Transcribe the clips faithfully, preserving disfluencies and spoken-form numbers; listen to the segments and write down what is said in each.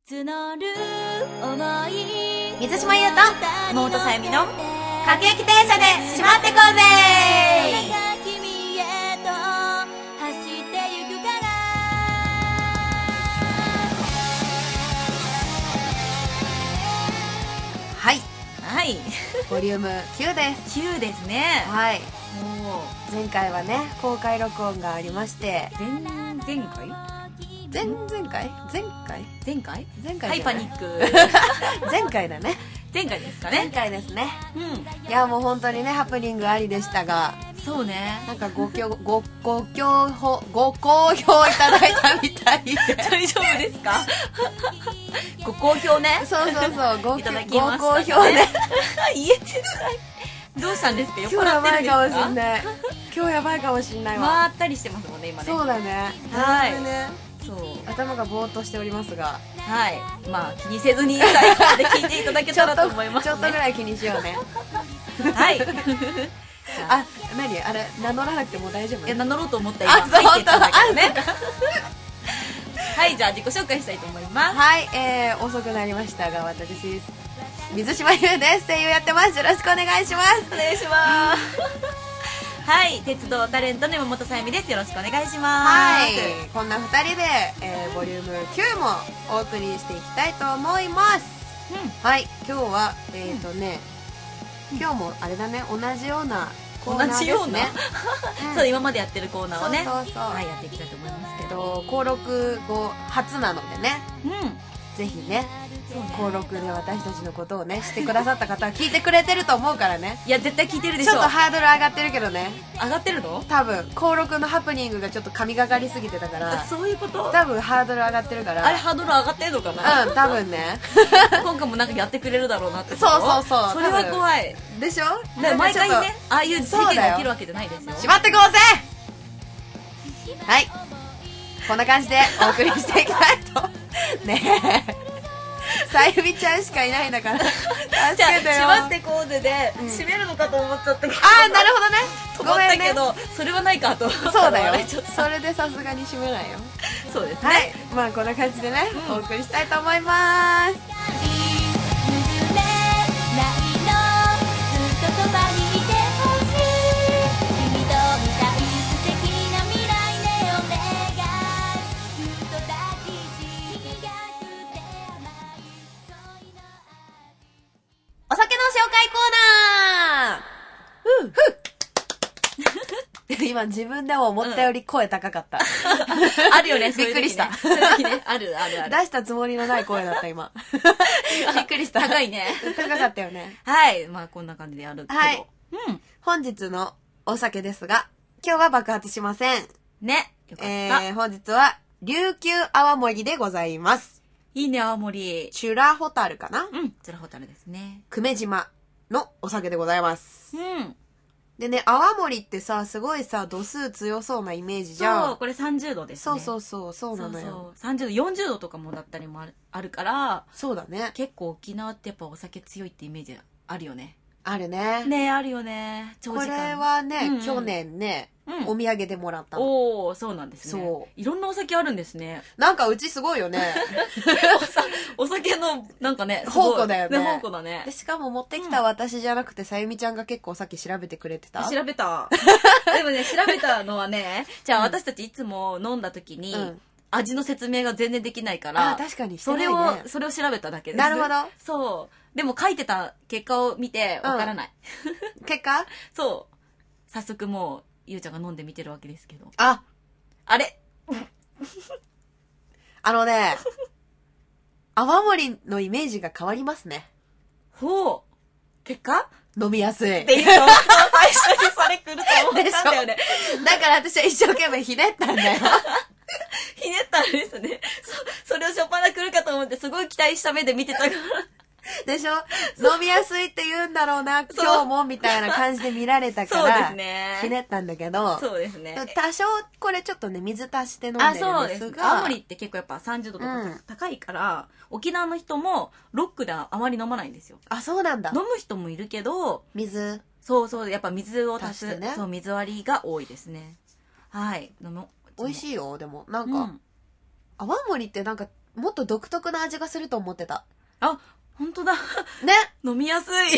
募る想い水島優と妹さゆみの各駅停車でしまってこうぜ君へと走ってゆくからはいはいボリュームきゅうです。 きゅうですね。 はいもう前回はね公開録音がありまして前前回前々回前回前回前回はいパニック前回だね前回ですか前ね。 回ですね。 うんいやもう本当にねハプニングありでしたが、 そうねなんかごきょごご好評ご好評いただいたみたいで大丈夫ですかご好評ねそうそうそうごいただきましたご好評ね言えてないどうしたんですか。酔っ今日や払ってるんですばいかもしか。 んない今日やばいかもしんないわ、 まったりしてますもんね今ね。 そうだねはいだいぶねそう頭がぼーっとしておりますがはいまあ気にせずに最後まで聞いていただけたらと思いますちょっとぐね。 らい気にしようねはいあ、何あれ名乗らなくても大丈夫？ いや名乗ろうと思ったあ、 今そう入ってたんだけどね本はいじゃあ自己紹介したいと思います。 はい、えー、遅くなりましたが私水島優です声優やってますよろしくお願いしますお願いしますはい鉄道タレントの山本さゆみです。よろしくお願いします。 はいこんなふたりで、えー、ボリュームきゅうもお送りしていきたいと思います。はい今日はえっ、ー、とね、うん、今日もあれだね同じようなコーナーですね。 同じようなうん、 そう今までやってるコーナーをねそうそうそう、 はいやっていきたいと思いますけど、 と登録後初なのでね、 うんぜひねそうね登録で私たちのことをねしてくださった方は聞いてくれてると思うからねいや絶対聞いてるでしょ。 ちょっとハードル上がってるけどね上がってるの。 多分登録のハプニングがちょっと神がかりすぎてたからあそういうこと。 多分ハードル上がってるからあれハードル上がってるのかな。 うん多分ね今回もなんかやってくれるだろうなってこと。 そうそうそうそれは怖い。 でしょ。 で毎回なんかちょっねああいう事件が起きるわけじゃないですよ。 としまってこうぜはいこんな感じでお送りしていきたいとねえさゆみちゃんしかいないんだから助じゃあけてよ。 しまってこうぜで、 うん閉めるのかと思っちゃったけどああなるほどねと思っごめんねたけど、それはないかと思ったそうだよあれちょっとそれでさすがに閉めないよそうですね。 はいまあこんな感じでね、 うんお送りしたいと思います。お酒の紹介コーナーふうふう今自分でも思ったより声高かった、 あるよね。 びっくりしたそういう時ねあるあるある。 出したつもりのない声だった今びっくりした高いね。 高かったよね。 はいまあこんな感じでやるけど。 はいうん本日のお酒ですが今日は爆発しません。 ねよかった。 えー、本日は琉球泡盛でございます。 いいね青森。 チュラホタルかな、 うんつらホタルですね。 久米島のお酒でございます。 うんでね泡盛ってさすごいさ度数強そうなイメージじゃん。 そうこれさんじゅうどですね。 そうそうそうそうなのよ。 そうそうさんじゅうどよんじゅうどとかもだったりもあるあるからそうだね。 結構沖縄ってやっぱお酒強いってイメージあるよね。 あるね。 ねあるよね。長こ時間れはね、 うんうん去年ね、 うんお土産でもらったの。 おおそうなんですね。 そういろんなお酒あるんですね。 なんかうちすごいよね。 おさお酒のなんかねすごい宝庫だよね宝庫だねで。しかも持ってきた私じゃなくて、さゆみちゃんが結構さっき調べてくれてた。 調べたでもね調べたのはねじゃあ私たちいつも飲んだ時に、 うん味の説明が全然できないからあ確かにしてそれないね。 をそれを調べただけです。 なるほど。 そうでも書いてた結果を見てわからない、 結果そう早速もうゆうちゃんが飲んでみてるわけですけどああれあのね、泡盛のイメージが変わりますね。 ほう結果飲みやすい。 っていうの最初にそれ来ると思ったんだよね。 だから私は一生懸命ひねったんだよ。 ひねったんですね。そ、それをしょっぱな来るかと思ってすごい期待した目で見てたから。 でしょ飲みやすいって言うんだろうな、今日もみたいな感じで見られたから、 そうですね。 ひねったんだけど、 そうですね。 多少これちょっとね、水足して飲んでるんですが。 あ、そうです。青森って結構やっぱさんじゅうどとかうん高いから、沖縄の人もロックであまり飲まないんですよ。 あ、そうなんだ。 飲む人もいるけど、 水。 そうそう、やっぱ水を足す。 足してねそう、水割りが多いですね。はい。飲む。 美味しいよ、でも。なんか、 うん。 泡盛ってなんか、 もっと独特な味がすると思ってた。 あ、本当だ。 ね。 飲みやすい。 でしょ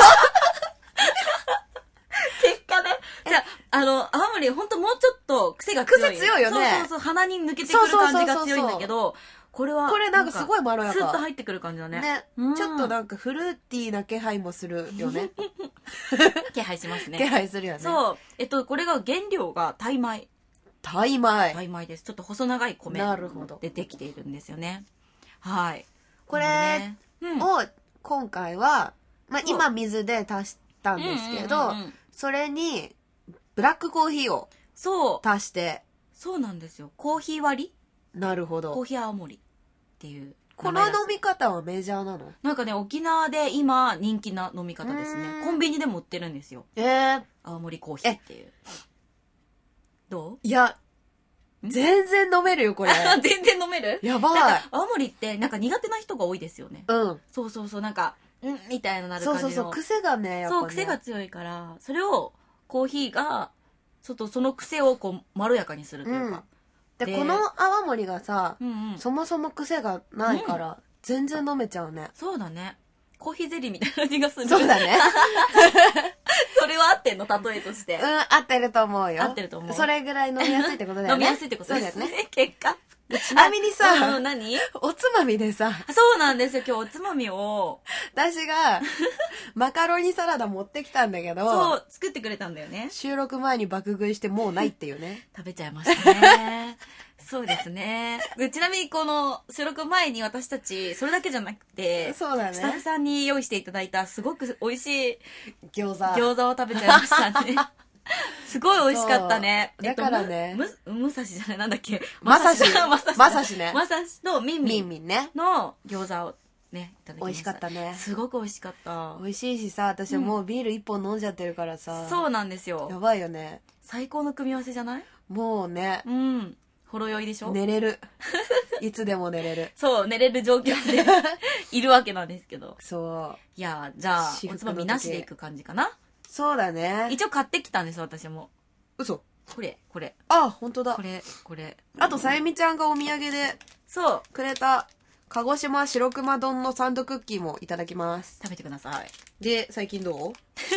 結果ね。じゃあ、あの、泡盛本当もうちょっと癖が強い。 癖強いよね。 そうそうそう、鼻に抜けてくる感じが強いんだけど、これは、 これなんかすごいまろやか。 スッと入ってくる感じだね。 ね。 うん、 ちょっとなんかフルーティーな気配もするよね。 気配しますね。 気配するよね。 そう。えっと、これが原料がタイ米。 タイ米。 タイ米です。ちょっと細長い米でできているんですよね。はい。 これを今回は、まあ、今水で足したんですけど、それにブラックコーヒーを足して。 そうなんですよ。コーヒー割り。 なるほど。 コーヒー青森っていう。 この飲み方はメジャーなの？ なんかね、沖縄で今人気な飲み方ですね。コンビニでも売ってるんですよ。 えー、 青森コーヒーっていう。どう？ いや、全然飲めるよ、これ。 全然飲める？ やばい。 なんか青森ってなんか苦手な人が多いですよね。 うん。 そうそうそう、なんか、んみたいななる感じの。 そうそうそう、癖がね、やっぱね。 そう、癖が強いから、それをコーヒーが、ちょっとその癖をこう、まろやかにするというか。 うん、で、でこの泡盛がさ、 うんうん、 そもそも癖がないから、うん、全然飲めちゃうね。 そうだね。コーヒーゼリーみたいな味がする。 そうだね。 それは合ってんの？例えとして。 うん、合ってると思うよ。 合ってると思う。 それぐらい飲みやすいってことだよね。 飲みやすいってことですね。結果。 ちなみにさ、 うん、何？ おつまみでさ。 そうなんですよ。今日おつまみを。 私が、マカロニサラダ持ってきたんだけど。 そう、作ってくれたんだよね。 収録前に爆食いしてもうないっていうね。 食べちゃいましたね。そうですね。ちなみにこの収録前に私たち、それだけじゃなくて、 そうだね。 スタッフさんに用意していただいたすごく美味しい餃子。 餃子を食べちゃいましたね。すごい美味しかったね。 だからね。 む、むさしじゃない、なんだっけ。 まさし。 まさし。 まさしね。 まさしとみんみん。 みんみんね。 の餃子をね、いただきました。 美味しかったね。 すごく美味しかった。 美味しいしさ、私もうビール一本飲んじゃってるからさ。 うん、そうなんですよ。 やばいよね。 最高の組み合わせじゃない？ もうね。 うん。ほろ酔いでしょ？ 寝れる。いつでも寝れる。 そう、寝れる状況でいるわけなんですけど。 そう。 いや、じゃあ、おつまみなしでいく感じかな。 そうだね。 一応買ってきたんです、私も。 嘘。 これ、これ。 あ、本当だ。 これ、これ。 あと、さゆみちゃんがお土産で、 そう。 くれた、鹿児島白熊丼のサンドクッキーもいただきます。 食べてください。 で、最近どう？ そんな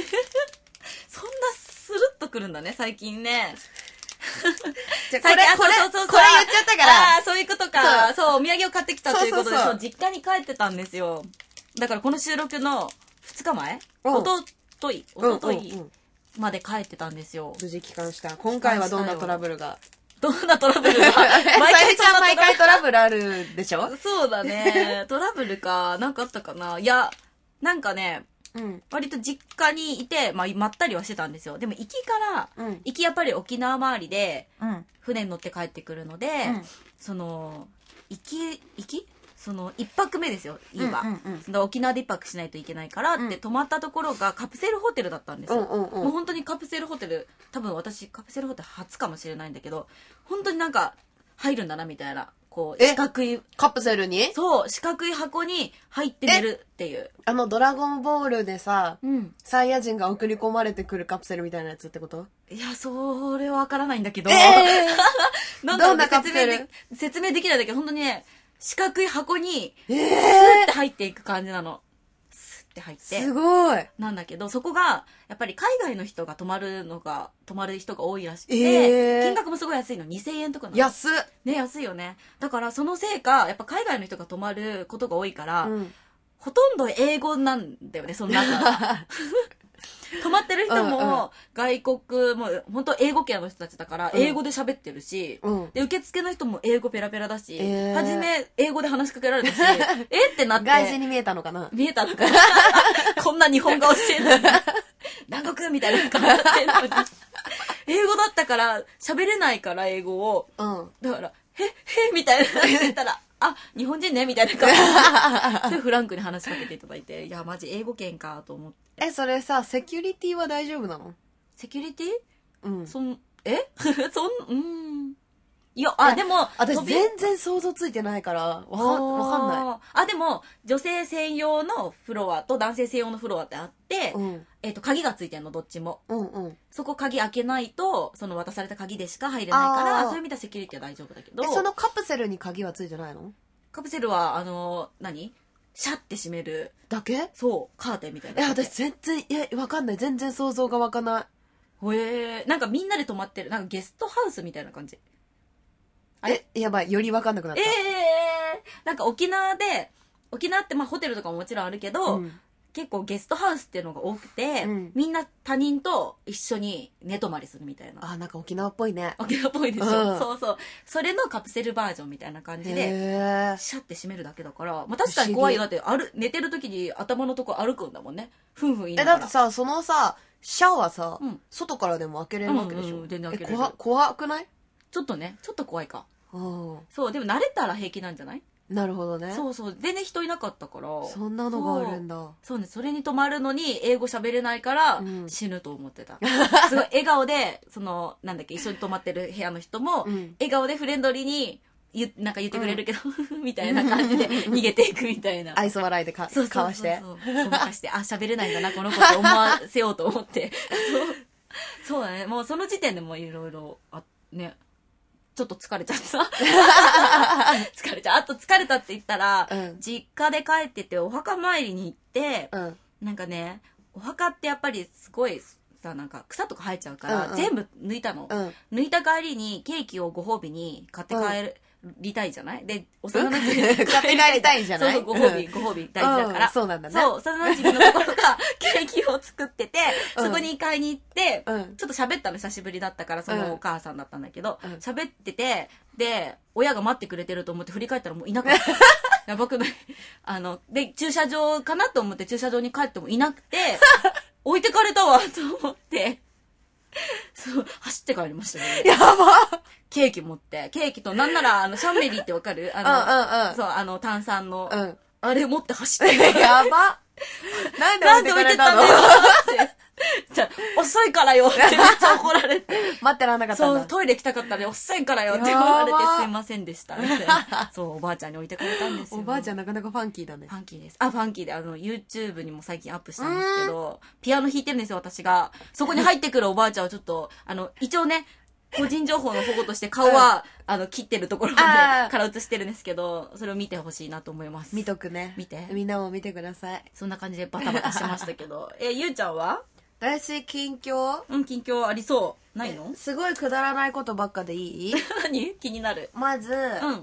スルッとくるんだね、最近ね。 じゃあこれ、これ、そうそうそうこれ言っちゃったから。 ああ、そういうことか。そう、お土産を買ってきたということで、そう、実家に帰ってたんですよ。だからこの収録のふつかまえ？おととい、おとといまで帰ってたんですよ。 無事帰還した。今回はどんなトラブルが？ どんなトラブルが？ 毎回ちゃん毎回トラブルあるでしょ？ そうだね。トラブルか、なんかあったかな。いや、なんかね、うん、割と実家にいて、まあ、まったりはしてたんですよ。でも行きから、うん、行きやっぱり沖縄周りで、うん、船に乗って帰ってくるので、うん、その、行き、行きその、一泊目ですよ、いいわ。うんうんうん、その沖縄で一泊しないといけないからって、うん、泊まったところがカプセルホテルだったんですよ。うんうんうん、もう本当にカプセルホテル、多分私カプセルホテル初かもしれないんだけど、本当になんか入るんだなみたいな。こう、四角い。 カプセルに？ そう、四角い箱に入って寝るっていう。 あの、ドラゴンボールでさ、うん、サイヤ人が送り込まれてくるカプセルみたいなやつってこと？いや、それはわからないんだけど。 えー、 なんどんなカプセル？ 説明できないんだけど、本当にね、四角い箱に、 えー、スーって入っていく感じなの。スーって入って。 すごい。 なんだけど、そこが、やっぱり海外の人が泊まるのが、泊まる人が多いらしくて、えー、金額もすごい安いの。にせんえんとかなの。 安っ。 ね、安いよね。だから、そのせいか、やっぱ海外の人が泊まることが多いから、うん、ほとんど英語なんだよね、その中が。泊まってる人も外国もう本当英語圏の人たちだから英語で喋ってるし、うん、で受付の人も英語ペラペラだし、えー、初め英語で話しかけられたしえってなって外人に見えたのかな見えたのかなこんな日本語してんのに南国みたいな顔してんのに英語だったから喋れないから英語を、うん、だからへへみたいな言ったらあ、日本人ねみたいな感じでフランクに話しかけていただいて、いやマジ英語圏かと思って。 え、それさ、セキュリティは大丈夫なの？ セキュリティ？ うん。 そん、えそん、うん。いや、あ、でも、 私全然想像ついてないから、わかん、わかんない。 あ、でも、女性専用のフロアと男性専用のフロアってあって、うん、えっと、鍵がついてんの、どっちも。うんうん。そこ鍵開けないと、その渡された鍵でしか入れないから、そういう意味ではセキュリティは大丈夫だけど。 え、そのカプセルに鍵はついてないの？ カプセルはあの何シャッて閉めるだけ？ そうカーテンみたいな。 え、私全然、いや、わかんない。全然想像がわかんない。 へえ、なんかみんなで泊まってる、なんかゲストハウスみたいな感じ。 あれえ、やばい。よりわかんなくなった。 ええー、なんか沖縄で、沖縄ってまあホテルとかももちろんあるけど、うん、結構ゲストハウスっていうのが多くて、うん、みんな他人と一緒に寝泊まりするみたいな。 あ、なんか沖縄っぽいね。 沖縄っぽいでしょ、うん、そうそう。それのカプセルバージョンみたいな感じで、シャッて閉めるだけだから、まあ確かに怖いよ。だってある、寝てる時に頭のとこ歩くんだもんね。ふんふん言いながら。 え、だってさ、そのさ、シャワーさ、うん、外からでも開けれるわけでしょ、うんうん、全然開けれる。え、怖、怖くない？ ちょっとね、ちょっと怖いか。そう、でも慣れたら平気なんじゃない？ なるほどね。 そうそう、全然人いなかったから。 そんなのがあるんだ。 そう、そうね、それに泊まるのに英語喋れないから死ぬと思ってた。うん、すごい笑顔で、その、なんだっけ、一緒に泊まってる部屋の人も、うん、笑顔でフレンドリーに、ゆなんか言ってくれるけど、うん、みたいな感じで逃げていくみたいな。 愛想笑いでか、そうそうそうそうかわして。 ごまかして、あ、喋れないんだな、この子って思わせようと思って。そう。そうだね、もうその時点でもいろいろ、あ、ね。ちょっと疲れちゃった。疲れちゃう。あと疲れたって言ったら、うん、実家で帰っててお墓参りに行って、うん、なんかね、お墓ってやっぱりすごいさ、なんか草とか生えちゃうから、うんうん、全部抜いたの、うん。抜いた帰りにケーキをご褒美に買って帰りたいじゃない、うん、で、幼馴染み買って帰りたいじゃないそうそう、ご褒美、ご褒美大事だから。 うん、そうなんだね。 そう、幼馴染みのところがケーキを作ってて、うん、そこに買いに行って、うん、ちょっと喋ったの久しぶりだったから、そのお母さんだったんだけど、喋、うん、ってて、で、親が待ってくれてると思って振り返ったらもういなかった。やばくない？あの、で、駐車場かなと思って駐車場に帰ってもいなくて、置いてかれたわ、と思って、そう、走って帰りましたね。 やば！ ケーキ持って、ケーキと、なんなら、あの、シャンメリーってわかる？あの、うんうんうん、そう、あの、炭酸の、うん、あれ持って走って。 やば！なんで置いてかれたの？ なんで置いてたんだよって。じゃあ、遅いからよってめっちゃ怒られて。 待ってらんなかったんだ。 そう、トイレ行きたかったね、遅いからよって言われてすいませんでした。みたいな。そう、おばあちゃんに置いてかれたんですよ。 おばあちゃんなかなかファンキーだね。 ファンキーです。あ、ファンキーで、あの、YouTube にも最近アップしたんですけど、ピアノ弾いてるんですよ、私が。そこに入ってくるおばあちゃんをちょっと、あの、一応ね、個人情報の保護として顔は、うん、あの、切ってるところで、から映してるんですけど、それを見てほしいなと思います。 見とくね。 見て。 みんなも見てください。 そんな感じでバタバタしてましたけど。え、ゆうちゃんは？ 私、近況？ うん、近況ありそう。ないの？ すごいくだらないことばっかでいい？ 何？気になる。 まず、うん、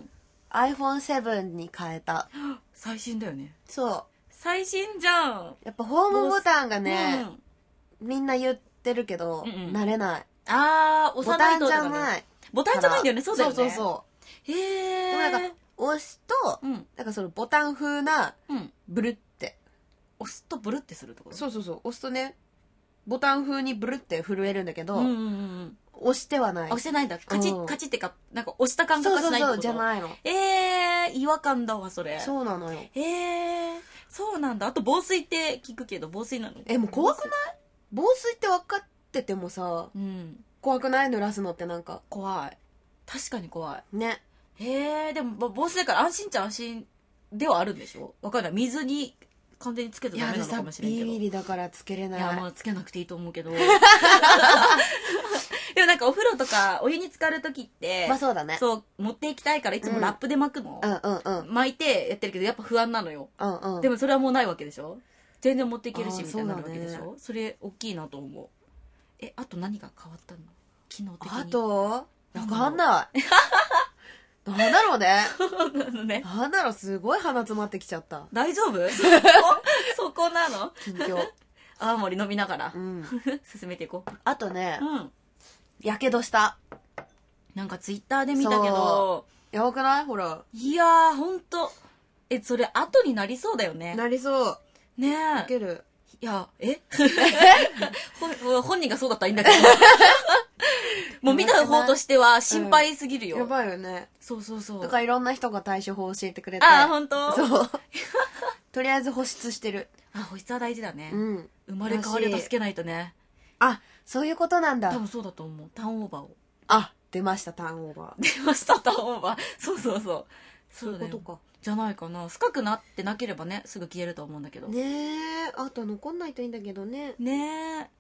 アイフォンセブン に変えた。 最新だよね。 そう。 最新じゃん。 やっぱホームボタンがね、うん、みんな言ってるけど、うんうん、慣れない。 あー、押さないと、ね。ボタンじゃない。ボタンじゃないんだよね、そうだよね。 そうそうそう。へー。でもなんか、押すと、うん、なんかそのボタン風な、ブルって。 押すとブルってするところ？ そうそうそう。押すとね、ボタン風にブルって震えるんだけど、うんうんうん、押してはない。 押してないんだ。カチッ、カチッってか、なんか押した感覚がしないってこと？ そうそうそう、じゃないの。 えー、違和感だわ、それ。 そうなのよ。 えー、そうなんだ。あと防水って聞くけど、防水なの？ え、もう怖くない？防水って分かっててもさ、うん、怖くない？濡らすのってなんか。 怖い。確かに怖い。 ね。 へー、でも防水だから安心っちゃ安心ではあるんでしょ？わかんない。水に完全につけたらダメなのかもしれんけど。 ビビリだからつけれない。 いや、まあつけなくていいと思うけど。でもなんかお風呂とかお湯に浸かるときって、 まあそうだね。 そう、持っていきたいからいつもラップで巻くの。 うんうんうん。 巻いてやってるけどやっぱ不安なのよ。うんうん。でもそれはもうないわけでしょ？全然持っていけるしみたいになるわけでしょ？それ大きいなと思う。え、あと何が変わったの？機能的に。 あとわかんない。なんだろうね。 そうなのね。 なんだろう、すごい鼻詰まってきちゃった。 大丈夫？そこそこなの？ 近況。 泡盛飲みながら、うん、進めていこう。 あとね、うん、やけどした。 なんかツイッターで見たけど。 やばくない？ほら。 いやー、ほんと。え、それ後になりそうだよね。 なりそう。 ねえ。 やける。 いや、え本人がそうだったらいいんだけど。もう見た方としては心配すぎるよ。 うん、やばいよね。 そうそうそう。 とかいろんな人が対処法を教えてくれて。 ああ、ほんと？ そう。とりあえず保湿してる。 あ、保湿は大事だね。うん。生まれ変わりを助けないとね。 あ、そういうことなんだ。 多分そうだと思う。ターンオーバーを。 あ、出ました、ターンオーバー。 出ました、ターンオーバー。そうそうそう。 そういうことか。 じゃないかな。深くなってなければね、すぐ消えると思うんだけど。 ねえ、あと残んないといいんだけどね。 ねえ。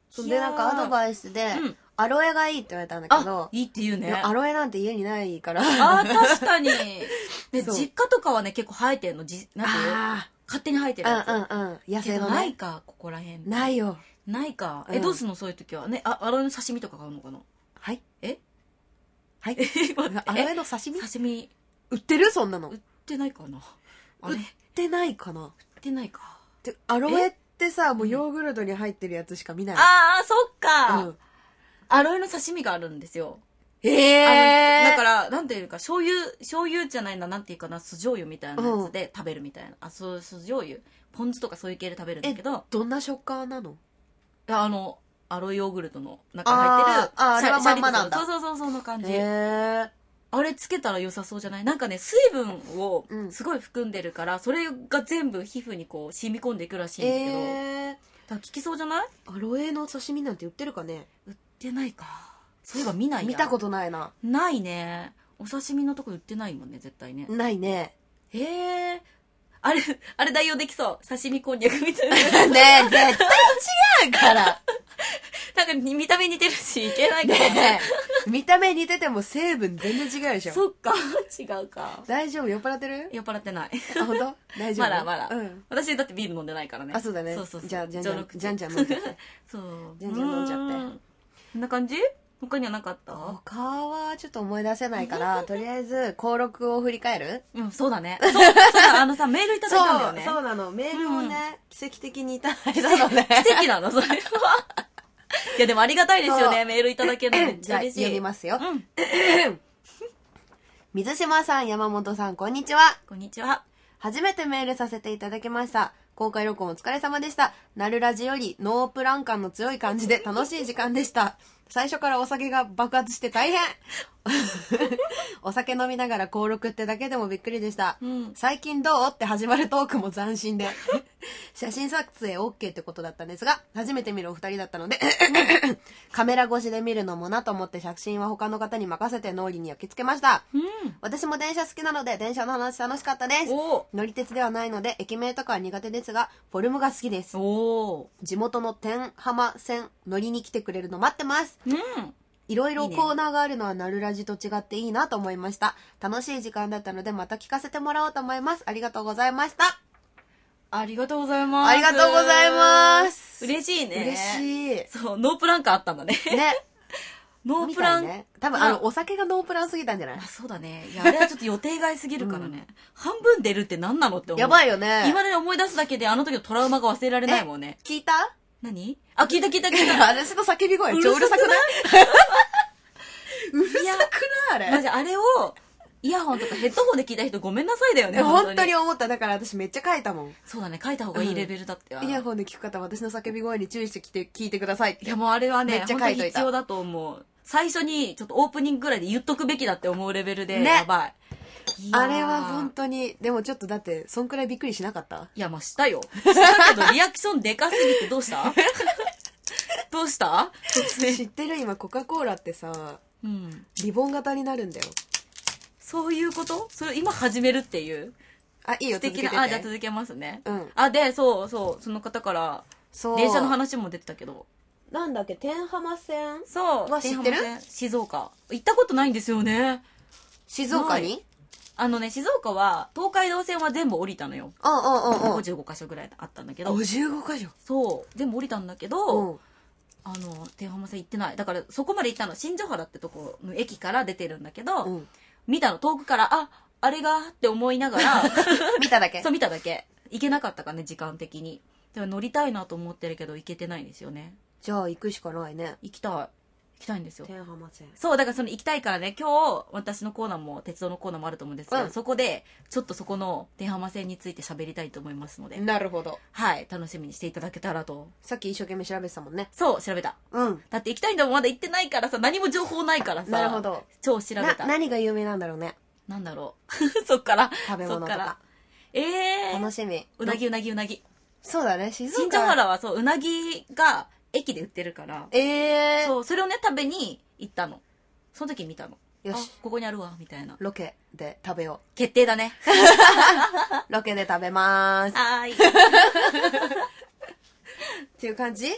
そんでなんかアドバイスで、うん、アロエがいいって言われたんだけど、 いいって言うね。 アロエなんて家にないから。 あー、確かに。で、実家とかはね、結構生えてんの。じなんていう勝手に生えてるやつ。 うんうんうん。野生のね。 ないか、ここら辺。 ないよ。 ないか。え、どうすんのそういう時は。ね、あ、アロエの刺身とか買うのかな？ はい。 えはい。アロエの刺身？ 刺身。 売ってるそんなの。 売ってないかな。 売ってないかな。売ってないか。 で、アロエってさ、もうヨーグルトに入ってるやつしか見ない。 ああ、そっか。うん。アロエの刺身があるんですよ。 へえ。 だから、なんていうか、醤油、醤油じゃないな、なんていうかな、酢醤油みたいなやつで食べるみたいな。あ、そう、酢醤油。ポン酢とかそういう系で食べるんだけど。 どんな食感なの？ あの、アロエヨーグルトの中に入ってる。 ああ、あれはまんまなんだ。 そうそうそう、その感じ。 へー。 あれつけたら良さそうじゃない？なんかね、水分をすごい含んでるから、うん、それが全部皮膚にこう染み込んでいくらしいんだけど。えー、だから効きそうじゃない？ アロエの刺身なんて売ってるかね？ 売ってないか。そういえば見ないや。 見たことないな。 ないね。お刺身のとこ売ってないもんね、絶対ね。 ないね。 へえ。あれ、あれ代用できそう。刺身こんにゃくみたいな。 ねえ、絶対違うから。 なんか見た目似てるし、いけないからね。 見た目似てても成分全然違うでしょ。 そっか、違うか。 大丈夫？酔っ払ってる？ 酔っ払ってない。 あ、ほんと？大丈夫？ まだまだ。 うん。 私だってビール飲んでないからね。 あ、そうだね。 そうそうそう。 じゃあ、じゃんじゃん、じゃんじゃん飲んじゃって。 そう。 じゃんじゃん飲んじゃって。 こんな感じ？他にはなかった？ 他はちょっと思い出せないから、とりあえず、登録を振り返る？ うん、そうだね。そう、そうだ、あのさ、メールいただいたんだよね。 そう、そうなの。メールをね、奇跡的にいただいたのね。 奇跡なのそれは。いや、でもありがたいですよね、メールいただけるのめっちゃ嬉しい。 じゃあ、読みますよ。 うん。 水島さん、山本さん、こんにちは。 こんにちは。 初めてメールさせていただきました。公開録音お疲れ様でした。なるラジよりノープラン感の強い感じで楽しい時間でした。最初からお酒が爆発して大変お酒飲みながら登録ってだけでもびっくりでした、うん、最近どうって始まるトークも斬新で写真撮影 オーケー ってことだったんですが、初めて見るお二人だったのでカメラ越しで見るのもなと思って写真は他の方に任せて脳裏に焼き付けました、うん、私も電車好きなので電車の話楽しかったです。乗り鉄ではないので駅名とかは苦手ですがフォルムが好きです。お地元の天浜線乗りに来てくれるの待ってます。うん、いろいろコーナーがあるのはなるラジと違っていいなと思いました。楽しい時間だったのでまた聞かせてもらおうと思います。ありがとうございました。 ありがとうございます。 ありがとうございます。 嬉しいね。 嬉しい。 そう、ノープラン感あったんだね。ね。ノープラン、ね、 多分あのお酒がノープランすぎたんじゃない？ あ、そうだね。いや、あれはちょっと予定外すぎるからね。うん、半分出るって何なのって思う。 やばいよね。 今で思い出すだけであの時のトラウマが忘れられないもんね。 聞いた？ 何？あ、聞いた聞いた聞いた。 私の叫び声超うるさくない？うるさくないあれ。 マジあれをイヤホンとかヘッドホンで聞いた人ごめんなさいだよね。 本当に。本当に思った。だから私めっちゃ書いたもん。 そうだね、書いた方がいいレベルだってわ、 うん、イヤホンで聞く方私の叫び声に注意してきて聞いてくださいって。 いやもうあれはね、 めっちゃ書いといた。 本当に必要だと思う。最初にちょっとオープニングぐらいで言っとくべきだって思うレベルで、ね、やばい。 あれは本当に、でもちょっとだってそんくらいびっくりしなかった？ いやまあしたよ。したけどリアクションでかすぎてどうしたどうした知ってる？今コカ・コーラってさ、うん、リボン型になるんだよ。 そういうこと？それ今始めるっていう。 あ、いいよ、 素敵な。 続けてて。 あ、じゃあ続けますね。 うん。 あ、で、そうそう、その方から、そう電車の話も出てたけど。 なんだっけ、天浜線そう。 は知ってる？ 静岡。行ったことないんですよね。 静岡に？ あのね、静岡は、東海道線は全部降りたのよ。 うんうんうんうん。 ごじゅうごかしょぐらいあったんだけど。 ごじゅうごかしょ？ そう。全部降りたんだけど、うん、あの、天浜線行ってない。だから、そこまで行ったの。新所原ってとこの駅から出てるんだけど、うん、見たの。遠くから、あ、あれがって思いながら。 見ただけ？ そう、見ただけ。行けなかったかね、時間的に。でも乗りたいなと思ってるけど、行けてないんですよね。 じゃあ、行くしかないね。 行きたい。行きたいんですよ。 天浜線。 そう、だからその行きたいからね、今日、私のコーナーも、鉄道のコーナーもあると思うんですけど、うん、そこで、ちょっとそこの天浜線について喋りたいと思いますので。 なるほど。 はい、楽しみにしていただけたらと。 さっき一生懸命調べてたもんね。 そう、調べた。うん。だって行きたいんだもん、まだ行ってないからさ、何も情報ないからさ。 なるほど。 超調べた。 何が有名なんだろうね。 なんだろう。そっから。 食べ物とか。 ええー。 楽しみ。 うなぎうなぎうなぎ。 そうだね、静岡。 新所原はそう、うなぎが駅で売ってるから。ええー。そう、それをね、食べに行ったの。その時見たの。よし。ここにあるわ、みたいな。 ロケで食べよう。 決定だね。 ロケで食べまーす。 はーい。 っていう感じ？ う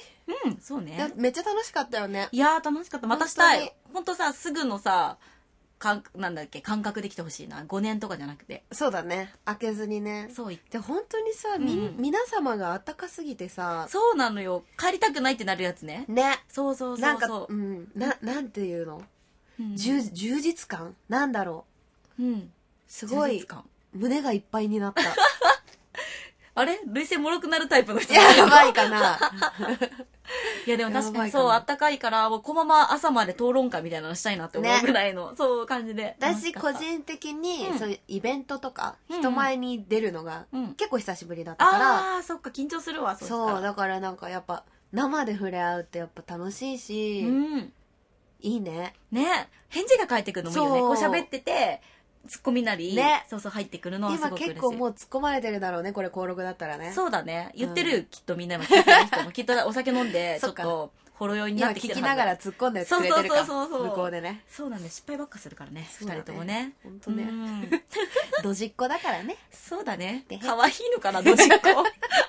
うん、そうね。 めっちゃ楽しかったよね。 いやー楽しかった。またしたい。ほんとさ、すぐのさ、かんなんだっけ、感覚できてほしいな。ごねんとかじゃなくて。 そうだね。開けずにね。 そう。 で、本当にさ、み、うん、皆様があったかすぎてさ。 そうなのよ。帰りたくないってなるやつね。 ね。 そうそうそうそう。 なんか、うん。な、なんていうの、うん、充実感なんだろう。うん。すごい、胸がいっぱいになった。 あれ涙腺もろくなるタイプの人やばいかな。 いやでも確かにそう、あったかいから、もうこのまま朝まで討論会みたいなのしたいなって思うぐらいの、ね、そう感じで。 私個人的に、うん、そういうイベントとか、うん、人前に出るのが、うん、結構久しぶりだったから。 ああ、そっか、緊張するわ、 そうそう、だからなんかやっぱ、生で触れ合うってやっぱ楽しいし、うん、いいね。 ね、返事が返ってくるのもいいよね。こう喋ってて、ツッコミなり、ね、そうそう入ってくるのはすごく嬉しい。 今結構もう突っ込まれてるだろうね、これ登録だったらね。 そうだね。言ってる、うん、きっとみんなも聞いてる人も。きっとお酒飲んで、ちょっと、ほろ酔いになってきてるはず。今聞きながら突っ込んでくれてるか。そうそうそうそう。向こうでね。 そうなんで、失敗ばっかするからね、二、ね、人ともね。 ほんとね。ドジっ子だからね。 そうだね。可愛いのかな、ドジっ子。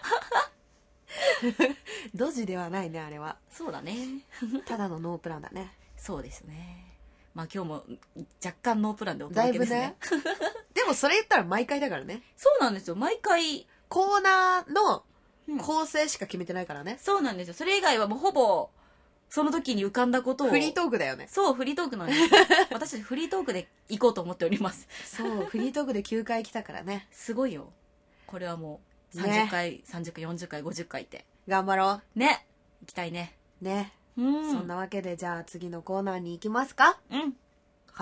ドジではないね、あれは。 そうだね。 ただのノープランだね。 そうですね。まあ今日も若干ノープランでお届けですね。 だいぶね。でもそれ言ったら毎回だからね。 そうなんですよ。毎回。 コーナーの構成しか決めてないからね。 うん、そうなんですよ。それ以外はもうほぼ、その時に浮かんだことを。 フリートークだよね。 そう、フリートークなんですよ。私たちフリートークで行こうと思っております。 そう、フリートークできゅうかい来たからね。 すごいよ。これはもうさんじゅっかい、ね、さんじゅっかい、よんじゅっかい、ごじゅっかいって。 頑張ろう。ね。行きたいね。 ね。うん。そんなわけで、じゃあ次のコーナーに行きますか？ うん。 はい。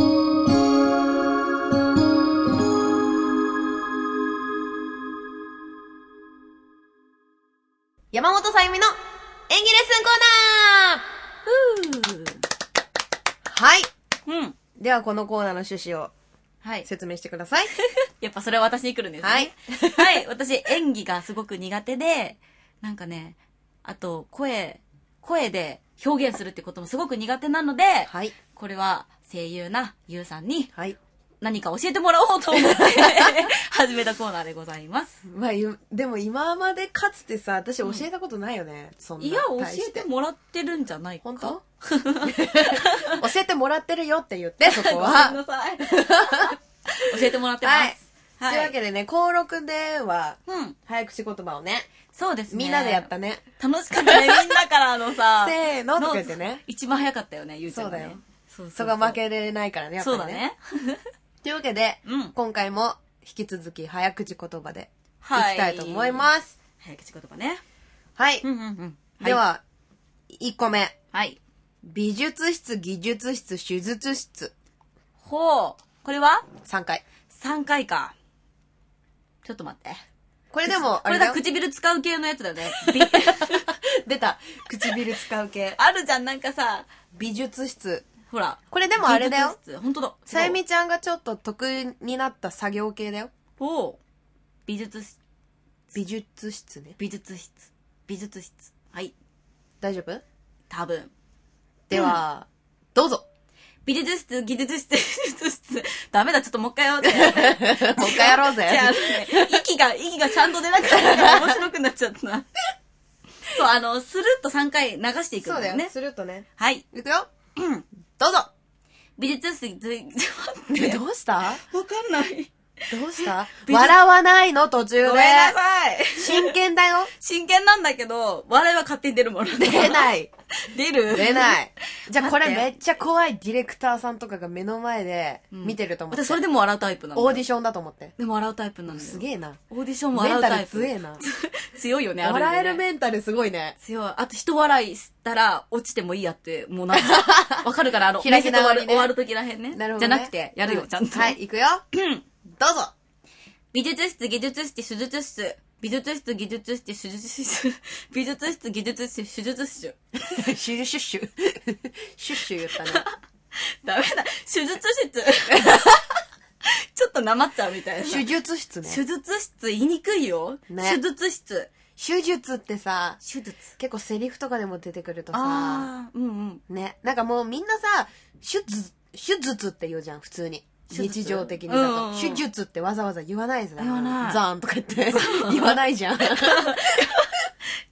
山本さゆみの演技レッスンコーナー。ふー。はい。うん。ではこのコーナーの趣旨をはい。説明してください。 やっぱそれは私に来るんですね。はい。はい。私演技がすごく苦手で、なんかね、あと声、声で表現するってこともすごく苦手なので、はい。これは声優なゆうさんに、はい。何か教えてもらおうと思って始めたコーナーでございます。 まあ、でも今までかつてさ、私教えたことないよね。うん、そんな。 いや、教えてもらってるんじゃないか。 本当教えてもらってるよって言って、そこは。ごめんなさい。 教えてもらってます。はいはい、というわけでね、登録では、うん、早口言葉をね。 そうですね。 みんなでやったね。 楽しかったね。みんなからのさ。 せーのとか言ってね。 一番早かったよね、ゆうちゃんがね。そうだよ。 そうそうそう。そこが負けれないからね、やっぱりね。そうだね。というわけで、うん、今回も引き続き早口言葉でいきたいと思います。 はい、早口言葉ね。 はい。うんうんうん、では、はい、いっこめ。 はい。 美術室、技術室、手術室。 ほう。これは ? さん 回。 さんかいか。ちょっと待って。 これでも、 これだ、唇使う系のやつだよね。 出た。唇使う系。 あるじゃん、なんかさ。 美術室。 ほら。 これでもあれだよ。 本当だ。 さゆみちゃんがちょっと得意になった作業系だよ。 お美術室。 美術室ね。 美術室。美術室。はい。 大丈夫？ 多分。 では、うん、どうぞ。 美術室、技術室、美術室。ダメだ、ちょっともう一回やろうぜ。 もう一回やろうぜ。 じゃあ、ね、息が、息がちゃんと出なくて面白くなっちゃったな。そう、あの、スルッとさんかい流していくんだよね。そうだよ、 スルッとね。 はい。 いくよ。うん。どうぞ。 美術室、ちょっと待って。どうした？わかんない。 どうした笑わないの途中で。ごめんなさい。 真剣だよ。 真剣なんだけど、笑いは勝手に出るもの。 出ない。 出る？ 出ない。じゃあこれめっちゃ怖いディレクターさんとかが目の前で見てると思って。 私それでも笑うタイプなの。 オーディションだと思って。 でも笑うタイプなのよ。 すげえな。 オーディションも笑うタイプ。 メンタル強えな。 強いよね、ある笑えるメンタルすごいね。 強い。あと一笑いしたら落ちてもいいやって、もうなんか、わかるから、あの、開き直り終わる時らへんね。なるほど。じゃなくて、やるよ、ちゃんと。 はい、行くよ。どうぞ。 美術室、技術室、手術室。美術室、技術室、手術室。美術室、技術室、手術室。 シュシュシュ。シュシュ言ったね。 ダメだ。手術室。ちょっとなまっちゃうみたいな。 手術室ね。 手術室言いにくいよ。ね。手術室。 手術ってさ、 手術。 結構セリフとかでも出てくるとさ、 あうんうん。 ね。なんかもうみんなさ、手術、手術って言うじゃん、普通に。日常的にだと、うんうん、手術ってわざわざ言わないですね。 言わない。 ザーンとか言って言わないじゃん。 言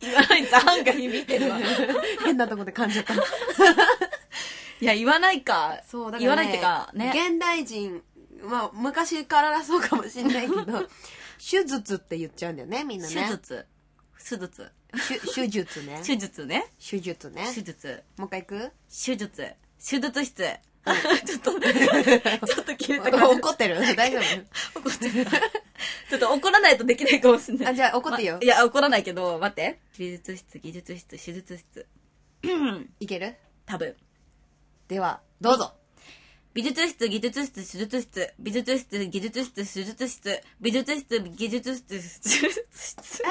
言わないザーンが響いてるわ。 変なとこで噛んじゃった。いや、言わないか。 そう、だから、ね、 言わないってか、ね。 現代人、まあ、昔からそうかもしんないけど、手術って言っちゃうんだよね、みんなね。 手術。手術。 手術ね。 手術ね。 手術ね。 手術。 もう一回行く？ 手術。手術室。ちょっと、ちょっと切れたから。 怒ってる？大丈夫？怒ってる。ちょっと怒らないとできないかもしれない。 あ、じゃあ怒っていいよ。 ま、いや、怒らないけど、待って。美術室、技術室、手術室。 いける？ 多分。 では、どうぞ。 美術室、技術室、手術室。美術室、技術室、手術室。美術室、技術室、手術室。あー、惜しいねー。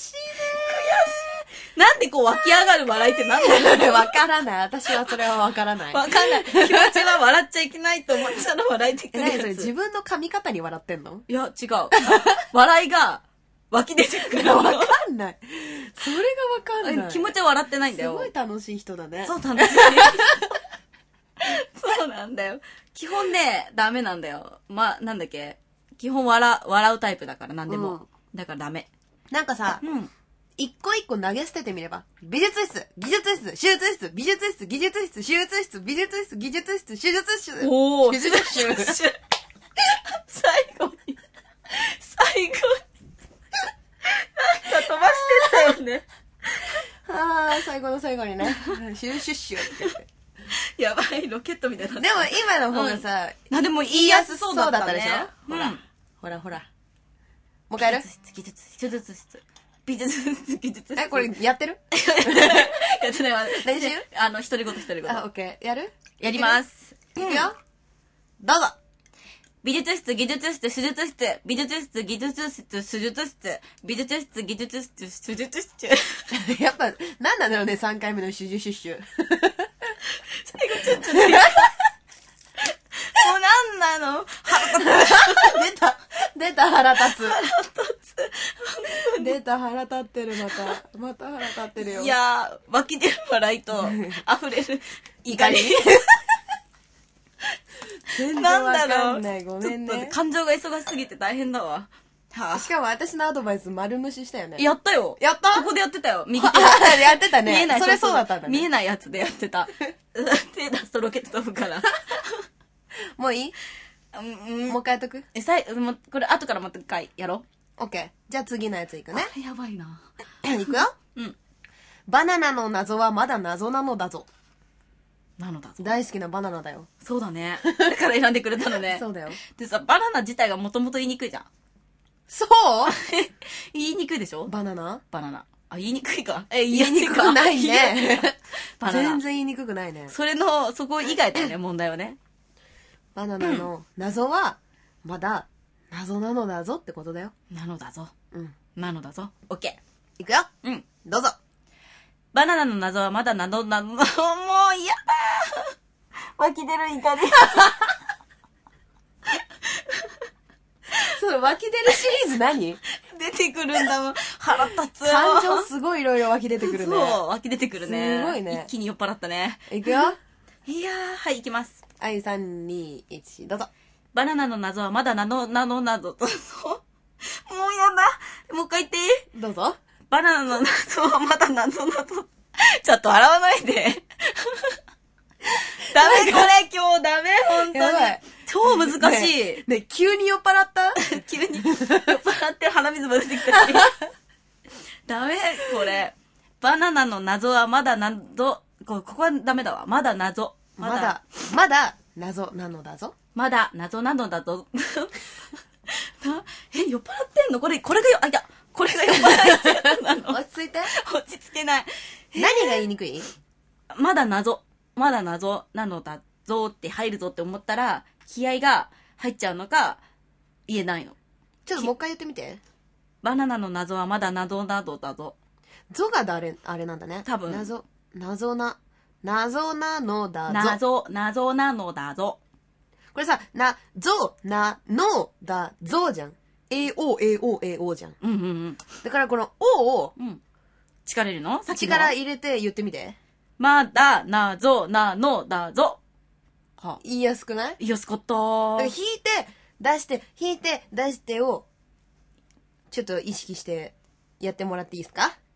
なんでこう湧き上がる笑いって何だろう。 わからない。私はそれはわからない。 わかんない。気持ちは笑っちゃいけないと思ったら笑いてくるやつ。 何それ、自分の噛み方に笑ってんの？ いや、違う。笑いが湧き出てくる。 わかんない。それがわかんない。 気持ちは笑ってないんだよ。 すごい楽しい人だね。 そう、楽しい。そうなんだよ。基本ね、ダメなんだよ。ま、なんだっけ。基本笑、笑うタイプだから、なんでも。うん、だからダメ。 なんかさ、うん。一個一個投げ捨ててみれば。美術室、技術室、手術室、美術室、技術室、手術室、美術室、技術室、手術室。 おー、 手術室。 最後に、最後に、なんか飛ばしてたよね。 あー、最後の最後にね。シュッシュッシュって言って。 やばい、ロケットみたいな。 でも今の方がさ、 うん、あ、でも言いやすそうだったでしょ、 ほら、うん、ほらほら。もう一回やる？ 技術室、手術室。美術室、技術室。 え、これやってる？ やってないわ。 練習？ あの、独り言独り言。 あ、オッケー。やる？ やります。 いくよ。どうぞ。 美術室、技術室、手術室。美術室、技術室、手術室。美術室、技術室、手術室。 やっぱ、なんなんだろうね、さんかいめのシュシュシュシュ。 最後ちょっとね。もうなんなの？腹立つ。出た。出た腹立つ。 腹立つ。出た腹立ってるまた。また腹立ってるよ。 いやー、湧き出る笑いと溢れる怒り。 全然わかんない。ごめんね。 感情が忙しすぎて大変だわ。 はあ、しかも私のアドバイス丸無視したよね。 やったよ。 やった？ ここでやってたよ。右手で。 やってたね。見えない。それそうだったんだね。 見えないやつでやってた。手出すとロケット飛ぶから。 もういい？うん、もう一回やっとく？ え、さい、もう、これ後からもう一回やろう？オッケー。じゃあ次のやついくね。 やばいな。 いくよ？うん。バナナの謎はまだ謎なのだぞ。 なのだぞ。 大好きなバナナだよ。 そうだね。だから選んでくれたのね。 そうだよ。 でさ、バナナ自体がもともと言いにくいじゃん。 そう言いにくいでしょ？ バナナ？ バナナ。あ、言いにくいか。え、 言いにくくないね。 バナナ。 全然言いにくくないね。 それの、そこ以外だよね、問題はね。 バナナの謎は、まだ、謎なのだぞってことだよ。 なのだぞ。 うん。 なのだぞ。オッケー。いくよ。 うん。 どうぞ。 バナナの謎はまだ謎なの、もう嫌だー。湧き出る怒り。 その湧き出るシリーズ何？ 出てくるんだもん。腹立つよ。 感情すごいいろいろ湧き出てくるね。 そう、湧き出てくるね。 すごいね。 一気に酔っ払ったね。 いくよ。 いやー、はい、いきます。 はい、さん、に、いち、どうぞ。 バナナの謎はまだなの、なの、などと。もうやだ。もう一回言っていい？どうぞ。 バナナの謎はまだなの、など。ちょっと笑わないで。ダメ、これ今日ダメ、ほんとに。超難しい。 ね、ね、急に酔っ払った急に酔っ払って鼻水も出てきたし。ダメ、これ。バナナの謎はまだ謎。ここはダメだわ。まだ謎。 まだ、まだ、まだ謎なのだぞ。 まだ謎なのだぞ。え、酔っ払ってんのこれ、これがよ、あ、いや、これが酔っ払ってるなの。 落ち着いて。 落ち着けない。 何が言いにくい？ まだ謎。まだ謎なのだぞって入るぞって思ったら、気合が入っちゃうのか、言えないの。 ちょっともう一回言ってみて。 バナナの謎はまだ謎などだぞ。 ぞがだれ、あれなんだね。 多分。 謎、謎な、謎なのだぞ。 謎、謎なのだぞ。 これさ、な、ぞ、な、の、だ、ぞじゃん。エーオー、エーオー、エーオー じゃん。 うんうんうん。 だからこの、おを、 うん。力入れるの？ 力入れて言ってみて。 まだ、なぞ、なのだぞ。 はあ、言いやすくない？ 言いやすかったー。 だから引いて、出して、引いて、出してを、ちょっと意識してやってもらっていいですか？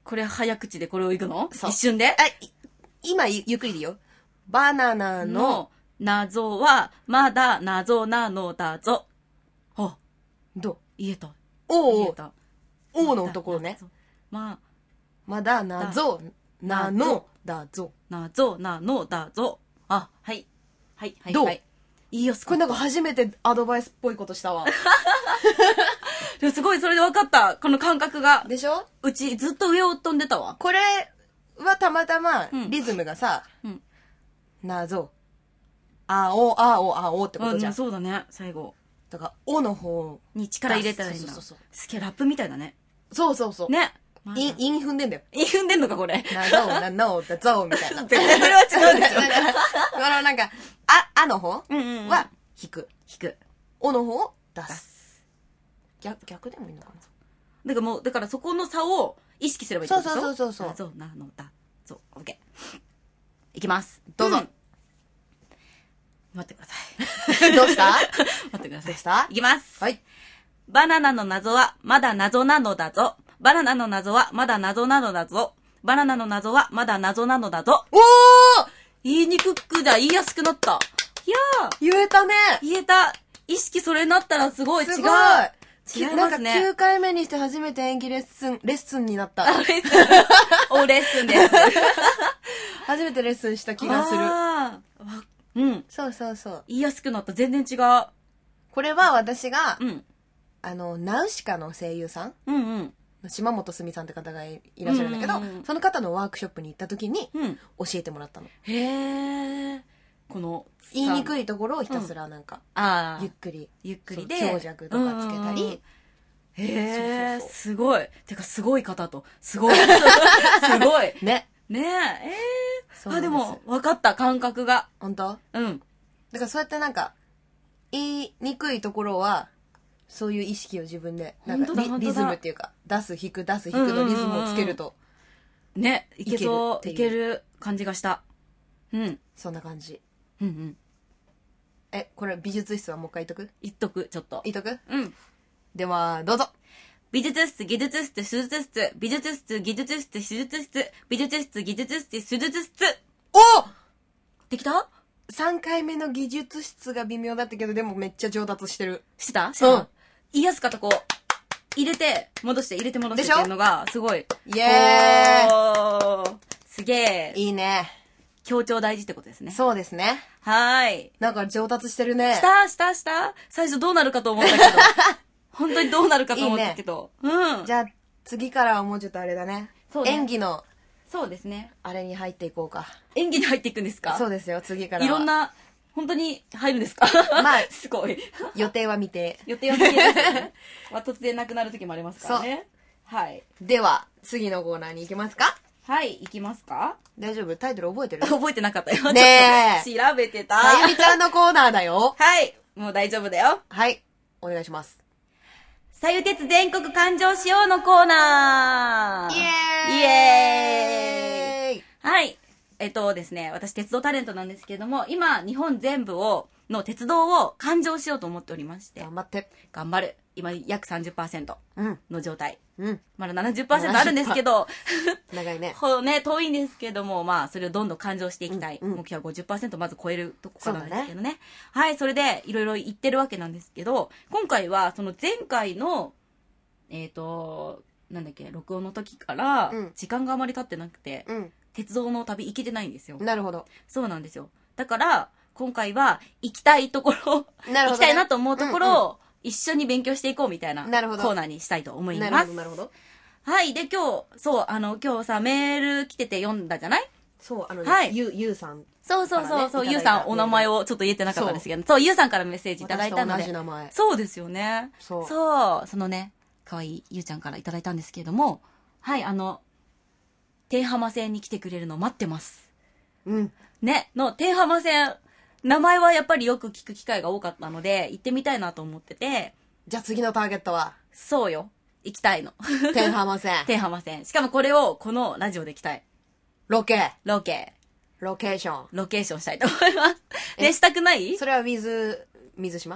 これ早口でこれをいくの？ そう一瞬で？ あ、今ゆゆっくりでいいよ。バナナのの謎はまだ謎なのだぞ。あ、 どう言えた。 おお言えた。 おのところね。 ま、 まだ謎なのだぞ。 謎なのだぞ。あ、はい。はい、はい、 どうはい。いいよ、すこれなんか初めてアドバイスっぽいことしたわ。 でもすごい、それで分かった。この感覚が。 でしょ？ うちずっと上を飛んでたわ。 これはたまたまうんリズムがさ、 うん。 謎、あお、あお、あおってことじゃあ、 ん。 そうだね、最後。 だから、おの方に力入れたらいいんだ。 そうそうそうすげえ、ラップみたいだね。 そうそうそう。 ね。 イン、イン踏んでんだよ。 イン踏んでんのか、これ。 謎、なの、だぞ、みたいな。 絶対それは違うでしょ。 だからこのなんか、あ、あの方うんうんうん。 は弾く。 引く。 おの方を出す。逆、逆でもいいのかな？ だからもう、だからそこの差を意識すればいいってことでしょ？ そうそうそうそう謎なのだ。そう、オッケー。いきます。 どうぞん待ってください。 どうした待ってください。 どうしたいきます。 はい。 バナナの謎はまだ謎なのだぞ。バナナの謎はまだ謎なのだぞ。バナナの謎はまだ謎なのだぞ。 おー言いにくくじゃ言いやすくなった。いや言えたねー、言えた。意識それになったらすごい違う。 すごい違いなんかますね。 きゅうかいめにして初めて演技レッスン、レッスンになった。 あ、レッスン。お、レッスンです。 初めてレッスンした気がする。 あーわうん。 そうそうそう。 言いやすくなった。全然違う。 これは私が、 うん。 あの、ナウシカの声優さん、 うんうん。 島本すみさんって方がいらっしゃるんだけど、 うんうんうんその方のワークショップに行った時にうん。 教えてもらったの。 へー。この、 言いにくい。 いところをひたすらなんか、 ああ。 ゆっくり、 ゆっくりで。 そう強弱とかつけたり、 うんうんうんへー、 そうそうそうすごい。てか、すごい方と。すごい。すごい。 ね。 ねえ、えー。あ、 そうなんですでも、分かった、感覚が。 本当？ うん。 だからそうやってなんか、言いにくいところは、そういう意識を自分で、なんかリ本当だ本当だリズムっていうか、出す、弾く、出す、弾くのリズムをつけると、 ね、いけそう、いいけるける感じがした。うん。 そんな感じ。 うんうん。 え、これ美術室はもう一回言っとく？ 言っとく、ちょっと。 言っとく？ うん。 では、どうぞ。 美術室、技術室、手術室、美術室、技術室、手術室、美術室、技術室、手術室。 おできた？ さん 回目の技術室が微妙だったけど、でもめっちゃ上達してる。 してたしてた、 うん言いやすかった、こう。入れて、戻して、入れて戻してっていうのが、すごい。 イエーおー。すげえ。 イいいね。 強調大事ってことですね。 そうですね。 はーい。 なんか上達してるね。 したしたした最初どうなるかと思ったけど。本当にどうなるかと思ったけど。いいね、うん。 じゃあ、次からはもうちょっとあれだね。 そうね演技の、 そうですね。 あれに入っていこうか。 演技に入っていくんですか？ そうですよ、次からは。 いろんな、本当に入るんですか？ まあすごい。 予定は未定。 予定は見えますよね。まあ、突然なくなる時もありますからね。はい。 では、次のコーナーに行きますか？ はい、行きますか？ 大丈夫？タイトル覚えてる？ 覚えてなかったよ。 ねえちょっと調べてた。 さゆみちゃんのコーナーだよ。 はい、もう大丈夫だよ。 はい、お願いします。 さゆ鉄全国誕生しようのコーナー。 イエーイイエーイはい。えっとですね、私鉄道タレントなんですけれども、今、日本全部を、の鉄道を勘定しようと思っておりまして、 頑張って。 頑張る。今、約 さんじゅっパーセントうん。 の状態。 うん。 まだ ななじゅっパーセント あるんですけど、 長いね。 ほどね、遠いんですけども、まあ、それをどんどん勘定していきたい。 うんうん目標は ごじゅっパーセント まず超えるとこからなんですけどね。はい、それで、いろいろ言ってるわけなんですけど、今回は、その前回の、えっ、と、なんだっけ、録音の時からうん、 時間があまり経ってなくて、 うん。 鉄道の旅行けてないんですよ。 なるほど。 そうなんですよ。だから、今回は、行きたいところ、 なるほどね行きたいなと思うところを、一緒に勉強していこうみたいなコなるほどーナーにしたいと思いますなるほど、。なるほど。 はい。で、今日、そう、あの、今日さ、メール来てて読んだじゃない？ そう、あのね、 はいゆう、ゆうさん。 そうそうそう、そう、 からねゆうさんお名前をちょっと言えてなかったんですけど、そう、ゆうさんからメッセージいただいたの私と同で。 じ名前。 そうですよね。 そうそう、そのね、可愛いゆうちゃんからいただいたんですけれども、はい、あの、天浜線に来てくれるの待ってます。 うん。 ね、の天浜線、名前はやっぱりよく聞く機会が多かったので、行ってみたいなと思ってて、 じゃあ次のターゲットは、 そうよ、行きたいの。 天浜線。 天浜線。しかもこれをこのラジオで行きたい。 ロケ。 ロケ、 ロケーション。 ロケーションしたいと思います。 えで、したくない？ それは with 水島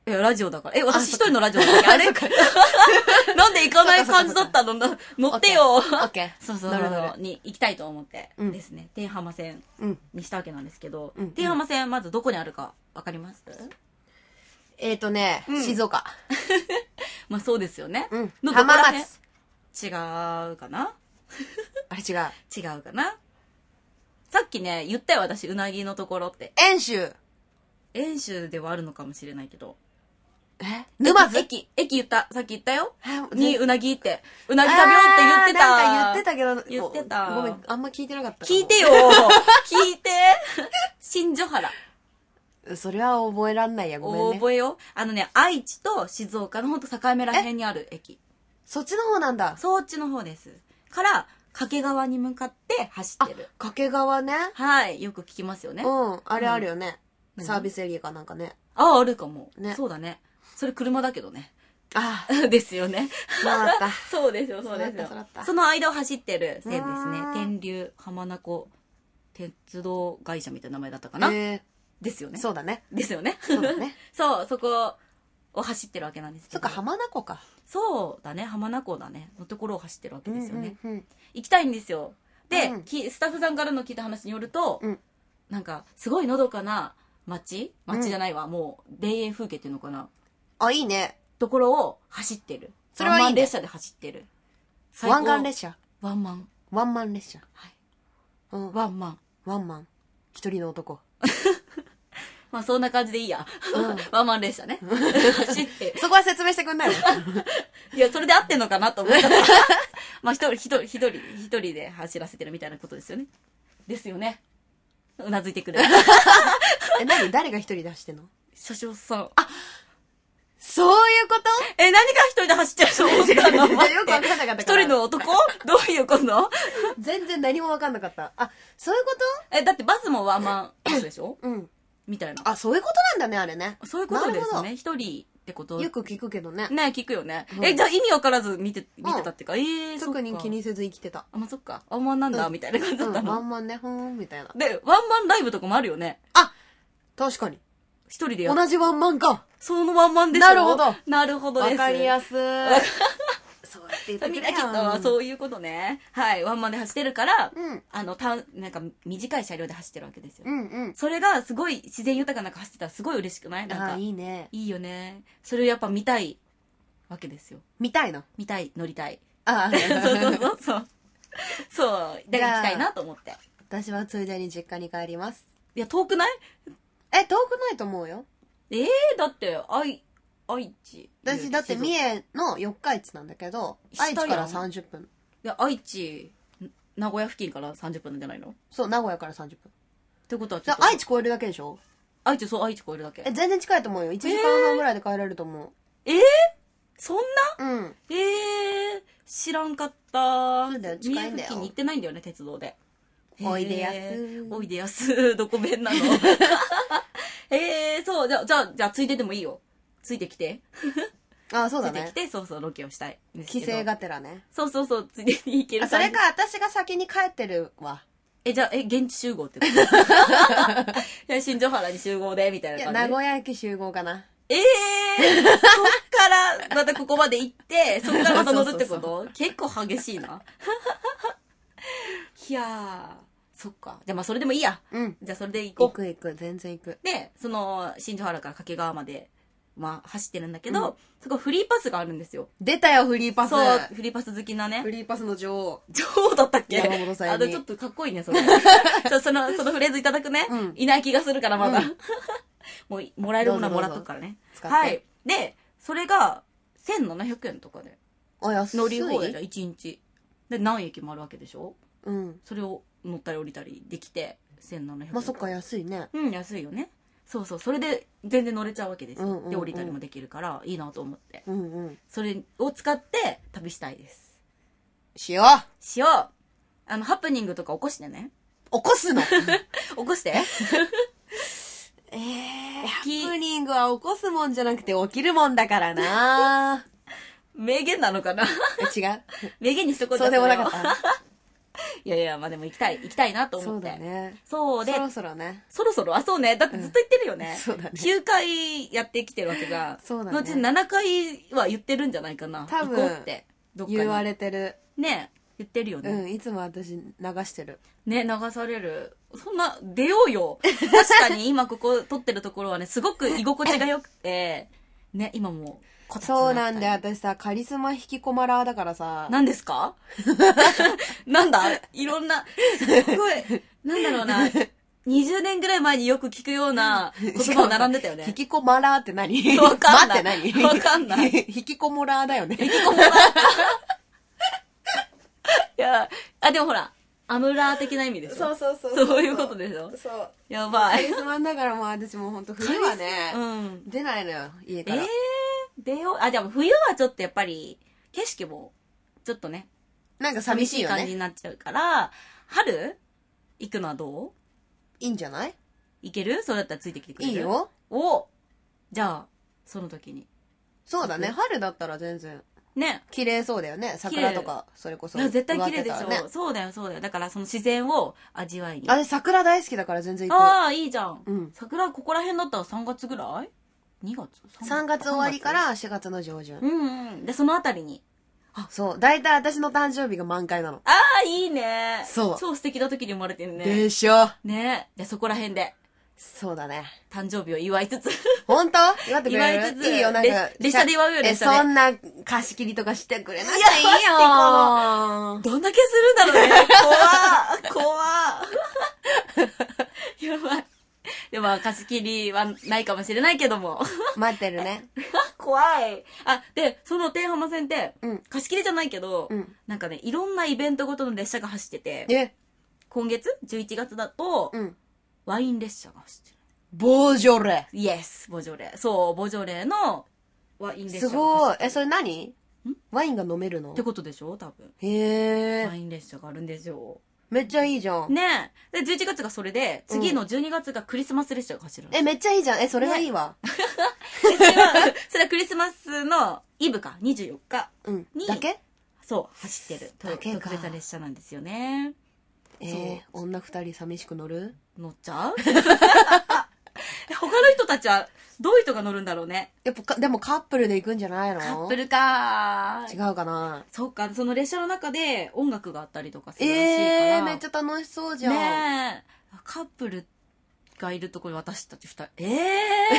いや、ラジオだから。え、私一人のラジオだから。あれなんで行かない感じだったの乗ってよ。 オッケー。 そうそう。なるほど。に行きたいと思ってですね。天浜線にしたわけなんですけど、天浜線まずどこにあるかわかります？ えっとね、静岡。 まあそうですよね。 浜松。 違うかなあれ違う。 違うかなさっきね、言ったよ、私、うなぎのところって。 遠州。 遠州ではあるのかもしれないけど。 え沼津駅、駅言った。さっき言ったよ。に、うなぎって。うなぎ食べようって言ってた。 なんか言ってたけど。 言ってた。 ごめん、あんま聞いてなかった。 聞いてよ聞いて新所原。 それは覚えらんないや、ごめんね。 覚えよう。あのね、愛知と静岡のほんと境目らへんにある駅。 そっちの方なんだ。 そっちの方です。から、掛川に向かって走ってる。 掛川ね。 はい。よく聞きますよね。 うん。あれあるよね。サービスエリアかなんかね。 ああ、あるかも。ね。そうだね。それ車だけどね。 ああ。 ですよね。 そうだった。 そうですよ、そうですよ。その間を走ってる線ですね。天竜浜名湖鉄道会社みたいな名前だったかな。えー、ですよね。 そうだね。 ですよね。 そうだね。 そう、そこを走ってるわけなんですけど。 そっか、浜名湖か。 そうだね、浜名湖だね。のところを走ってるわけですよね。うんうんうん、行きたいんですよ。で、うん、スタッフさんからの聞いた話によると、うん、なんか、すごいのどかな街街じゃないわ、うん、もう、田園風景っていうのかな。 あ、いいね。 ところを走ってる。 それはいいね。 ワンマン列車で走ってる。 ワンガン列車ワンマン。 ワンマン列車。 はい。うん、ワンマン。 ワンマン。一人の男。 まあそんな感じでいいや。うん、ワンマン列車ね。走って。 そこは説明してくんないのいや、それで合ってんのかなと思ったから。まあ一人、一人、一人、一人で走らせてるみたいなことですよね。ですよね。うなずいてくれる。 え、何誰が一人で走ってんの？ 車掌さん。 あ、そういうこと？ え、何が一人で走ってると思ったの？ よくわかんなかったから。 一人の男？どういうこと全然何もわかんなかった。あ、そういうこと？え、だってバスもワンマンバスでしょ？うん。みたいな。 あ、そういうことなんだね、あれね。 そういうことですね。一人ってこと。 よく聞くけどね。 ね、聞くよね。うん、え、じゃあ意味わからず見て、見てたっていうか、うん、えー、 特に気にせず生きてた。 あ、まあ、そっか。ワンマンなんだ、うん、みたいな感じだったの。 ワンマンね、ふーん、みたいな。 で、ワンマンライブとかもあるよね。 あ、確かに。 一人でやる。 同じワンマンか。 そのワンマンでしょ。 なるほど。 なるほどです。 わかりやすい。そうやって言ってくれみんなきっとそういうことね。はい。ワンマンで走ってるから、うん、あの、た、なんか短い車両で走ってるわけですよ。うんうん。それがすごい自然豊かな中走ってたらすごい嬉しくない？なんか。 あ、いいね。 いいよね。それをやっぱ見たいわけですよ。 見たいの？ 見たい、乗りたい。 ああ、 そうそうそうそう。そう。だから行きたいなと思って。 私はついでに実家に帰ります。 いや、遠くない？ え、遠くないと思うよ。 ええー、だって、愛、愛知。 私、だって三重の四日市なんだけど、愛知からさんじゅっぷん。 いや、愛知、名古屋付近からさんじゅっぷんなんじゃないの？ そう、名古屋からさんじゅっぷん。 ってことはちょっと。 愛知超えるだけでしょ？ 愛知、そう、愛知超えるだけ。 え、全然近いと思うよ。いちじかんはんぐらいで帰れると思う。 えー、えー、そんな？うん。えー、知らんかった。 そうだよ、近いんだよ。 三重付近に行ってないんだよね、鉄道で。 おいでやす。 おいでやす。どこ弁なの？えー、そう、じゃあ、じゃあ、じゃあ、ついてでもいいよ。ついてきて。 あ、そうだね。 ついてきて、そうそう、ロケをしたい。 帰省がてらね。 そうそうそう、ついでに行ける。 あ、それか、私が先に帰ってるわ。 え、じゃあ、え、現地集合ってこといや、新庄原に集合で、みたいな感じ。 いや、名古屋駅集合かな。 ええー、そっから、またここまで行って、そっからまた乗るってこと？そうそうそう、結構激しいな。いやー。そっか。じゃあまあそれでもいいや。うん。じゃあそれで行こう。 行く行く。全然行く。 で、その、新庄原から掛川まで、まあ走ってるんだけど、うん、そこフリーパスがあるんですよ。 出たよ、フリーパス。 そう、フリーパス好きなね。 フリーパスの女王。 女王だったっけ？ 山本さんに。 あの、ちょっとかっこいいね、それ。その、そのフレーズいただくね。うん、いない気がするからまだ。うん、もう、もらえるものはもらっとくからね。 使って。 はい。で、それが、せんななひゃくえんとかで。 あ、安い。 乗り放題じゃん、いちにち。で、何駅もあるわけでしょ？ うん。 それを、乗ったり降りたりできてせんななひゃくえん。 まあそっか、安いね。 うん、安いよね。そうそう、それで全然乗れちゃうわけですよ、うんうんうん、で降りたりもできるからいいなと思って、 うんうん、 それを使って旅したいです。 しようしよう。あのハプニングとか起こしてね。 起こすの起こしてえー、ハプニングは起こすもんじゃなくて起きるもんだからな名言なのかな違う名言にしとこう。 そうでもなかったいやいや、まあでも行きたい、行きたいなと思って。 そうだね。 そうで、 そろそろね。 そろそろ、あ、そうね。だってずっと言ってるよね。 うん、そうだね。 きゅうかいやってきてるわけじゃん。 そうだね。 のうちななかいは言ってるんじゃないかな。 多分。 行こうって。 どっかに言われてる。 ね言ってるよね。 うん、いつも私流してる。 ね、流される。そんな、出ようよ。確かに今ここ撮ってるところはね、すごく居心地が良くて、ね、今もこたつそうなんで、私さ、カリスマ引きこまらーだからさ。 何ですかなんだいろんな、すごい、なんだろうな、にじゅうねんぐらい前によく聞くような言葉を並んでたよね。 引きこまらーって何わかんない。 待って何わかんない。 引きこもらーだよね。 引きこもらー。いや、あ、でもほら、アムラー的な意味でしょ。 そうそうそう。 そういうことでしょ。 そう。 やばい。 カリスマだからもう私もうほんと冬はね、うん、出ないのよ、家から。 えー、出よう。あ、でも冬はちょっとやっぱり、景色も、ちょっとね、 なんか寂しいよね。 寂しい感じになっちゃうから、春行くのはどう？ いいんじゃない？ 行ける？そうだったらついてきてくれる？ いいよ。 お！じゃあ、その時に。 そうだね、春だったら全然。 ね。 綺麗そうだよね。桜とか、それこそ。 絶対綺麗でしょ、ね。そうだよ、そうだよ。だからその自然を味わいに。 あれ、桜大好きだから全然行く。 ああ、いいじゃん。 うん。 桜、ここら辺だったらさんがつぐらい ?に 月 ?さんがつ終わりからしがつの上旬。 うんうん。で、そのあたりに。 あ、そう。だいたい私の誕生日が満開なの。 ああ、いいね。 そう。 超素敵な時に生まれてるね。 でしょ。 ね。じゃあそこら辺で。 そうだね。 誕生日を祝いつつ。 本当？祝ってくれる？祝いつつ。いいよ、なんか。 列車で祝うよ、列車で。 そんな貸し切りとかしてくれなくていいよ。 どんだけするんだろうね。怖っ。怖っ。やばい。でも、貸し切りはないかもしれないけども。 待ってるね。 怖い。あ、で、その天浜線って、うん、貸し切りじゃないけど、うん、なんかね、いろんなイベントごとの列車が走ってて、 え今月じゅういちがつだと、うん、ワイン列車が走ってる。 ボージョレー。 イエス、ボージョレー。そう、ボージョレーのワイン列車が走ってる。 すごい。え、それ何？ワインが飲めるの？ ってことでしょ多分。 へー。 ワイン列車があるんですよ。 めっちゃいいじゃん。 ねえ。で、じゅういちがつがそれで、次のじゅうにがつがクリスマス列車が走る、 うん、え、めっちゃいいじゃん。え、それがいいわ。 ね、それは、それはクリスマスのイブか、にじゅうよっかに。 うん。だけ？ そう、走ってる。特別列車なんですよね。 えー、女二人寂しく乗る？ 乗っちゃう他の人たちは、どういう人が乗るんだろうね。 やっぱ、でもカップルで行くんじゃないの？ カップルか違うかな。 そっか、その列車の中で音楽があったりとかするらしいから。 えー、めっちゃ楽しそうじゃん。 ねえ。カップルがいるところに私たち二人。えー